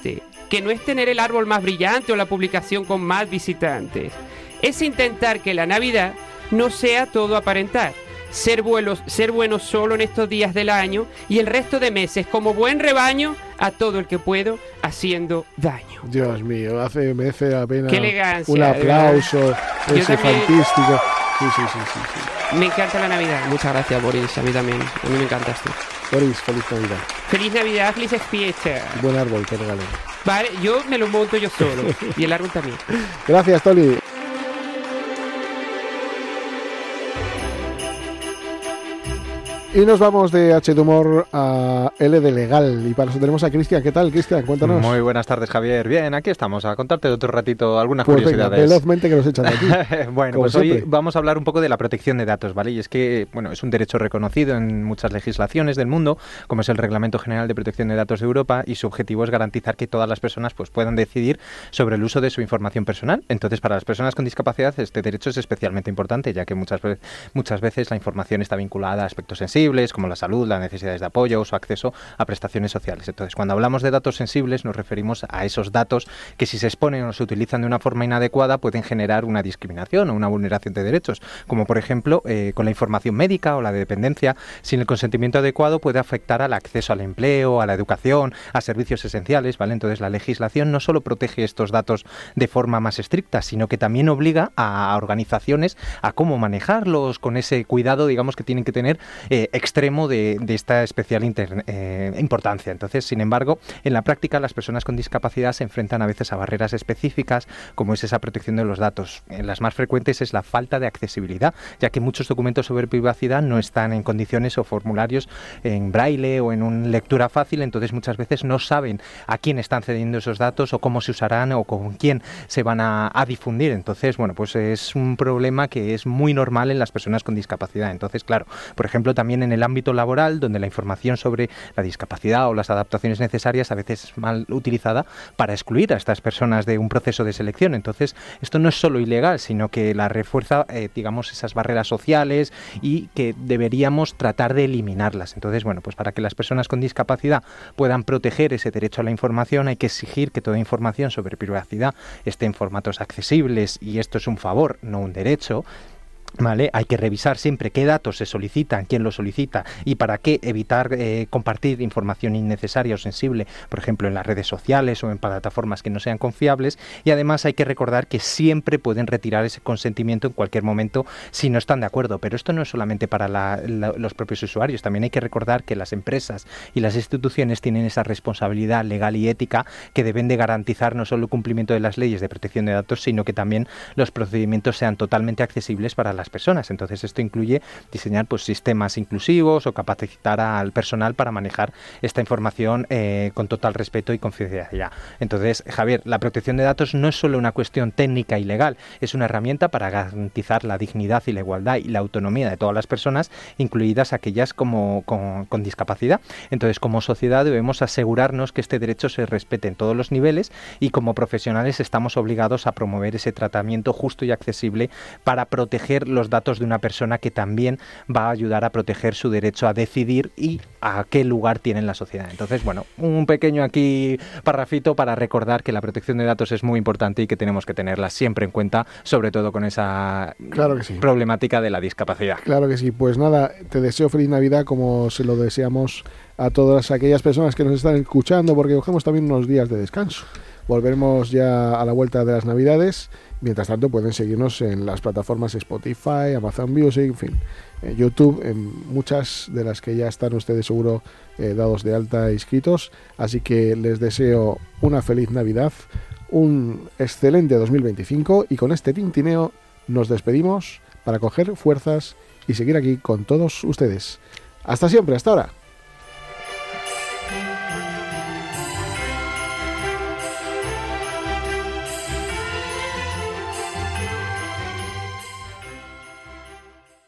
que no es tener el árbol más brillante o la publicación con más visitantes. Es intentar que la Navidad no sea todo aparentar. Ser buenos, ser buenos solo en estos días del año y el resto de meses como buen rebaño a todo el que puedo haciendo daño. Dios mío, hace, merece la pena. Qué elegancia. Un aplauso, ese también... fantástico. Sí, sí, sí, sí, sí. Me encanta la Navidad. Muchas gracias, Boris. A mí también. A mí me encantas tú. Boris, feliz Navidad. Feliz Navidad, felices fiestas. Buen árbol que regalen. Vale, yo me lo monto yo solo. Y el árbol también. Gracias, Toli. Y nos vamos de H de humor a L de legal. Y para eso tenemos a Cristian. ¿Qué tal, Cristian? Cuéntanos. Muy buenas tardes, Javier. Bien, aquí estamos a contarte de otro ratito algunas pues curiosidades. Venga, velozmente que nos echan de aquí. Bueno, Como pues siempre. hoy vamos a hablar un poco de la protección de datos, ¿vale? Y es que, bueno, es un derecho reconocido en muchas legislaciones del mundo, como es el Reglamento General de Protección de Datos de Europa, y su objetivo es garantizar que todas las personas pues puedan decidir sobre el uso de su información personal. Entonces, para las personas con discapacidad, este derecho es especialmente importante, ya que muchas veces, muchas veces la información está vinculada a aspectos sensibles, como la salud, las necesidades de apoyo o su acceso a prestaciones sociales. Entonces, cuando hablamos de datos sensibles, nos referimos a esos datos que, si se exponen o se utilizan de una forma inadecuada, pueden generar una discriminación o una vulneración de derechos, como por ejemplo eh, con la información médica o la de dependencia. Sin el consentimiento adecuado puede afectar al acceso al empleo, a la educación, a servicios esenciales, ¿vale? Entonces, la legislación no solo protege estos datos de forma más estricta, sino que también obliga a organizaciones a cómo manejarlos con ese cuidado, digamos, que tienen que tener eh, extremo de, de esta especial inter, eh, importancia. Entonces, sin embargo, en la práctica las personas con discapacidad se enfrentan a veces a barreras específicas, como es esa protección de los datos. En las más frecuentes es la falta de accesibilidad, ya que muchos documentos sobre privacidad no están en condiciones o formularios en braille o en una lectura fácil, entonces muchas veces no saben a quién están cediendo esos datos o cómo se usarán o con quién se van a, a difundir. Entonces, bueno, pues es un problema que es muy normal en las personas con discapacidad. Entonces, claro, por ejemplo, también en el ámbito laboral, donde la información sobre la discapacidad o las adaptaciones necesarias a veces es mal utilizada para excluir a estas personas de un proceso de selección. Entonces, esto no es solo ilegal, sino que la refuerza, eh, digamos, esas barreras sociales y que deberíamos tratar de eliminarlas. Entonces, bueno, pues para que las personas con discapacidad puedan proteger ese derecho a la información, hay que exigir que toda información sobre privacidad esté en formatos accesibles, y esto es un favor, no un derecho. Vale, hay que revisar siempre qué datos se solicitan, quién los solicita y para qué, evitar eh, compartir información innecesaria o sensible, por ejemplo en las redes sociales o en plataformas que no sean confiables. Y además hay que recordar que siempre pueden retirar ese consentimiento en cualquier momento si no están de acuerdo. Pero esto no es solamente para la, la, los propios usuarios, también hay que recordar que las empresas y las instituciones tienen esa responsabilidad legal y ética que deben de garantizar no solo el cumplimiento de las leyes de protección de datos, sino que también los procedimientos sean totalmente accesibles para las personas. Entonces, esto incluye diseñar pues sistemas inclusivos o capacitar al personal para manejar esta información eh, con total respeto y confidencialidad. Entonces, Javier, la protección de datos no es solo una cuestión técnica y legal, es una herramienta para garantizar la dignidad y la igualdad y la autonomía de todas las personas, incluidas aquellas como, con, con discapacidad. Entonces, como sociedad debemos asegurarnos que este derecho se respete en todos los niveles, y como profesionales estamos obligados a promover ese tratamiento justo y accesible para proteger los datos de una persona, que también va a ayudar a proteger su derecho a decidir y a qué lugar tiene en la sociedad. Entonces, bueno, un pequeño aquí parrafito para recordar que la protección de datos es muy importante y que tenemos que tenerla siempre en cuenta, sobre todo con esa claro que sí. problemática de la discapacidad. Claro que sí. Pues nada, te deseo feliz Navidad, como se lo deseamos a todas aquellas personas que nos están escuchando, porque cogemos también unos días de descanso. Volveremos ya a la vuelta de las Navidades. Mientras tanto, pueden seguirnos en las plataformas Spotify, Amazon Music, en fin, en YouTube, en muchas de las que ya están ustedes seguro eh, dados de alta e inscritos. Así que les deseo una feliz Navidad, un excelente dos mil veinticinco, y con este tintineo nos despedimos para coger fuerzas y seguir aquí con todos ustedes. Hasta siempre, hasta ahora.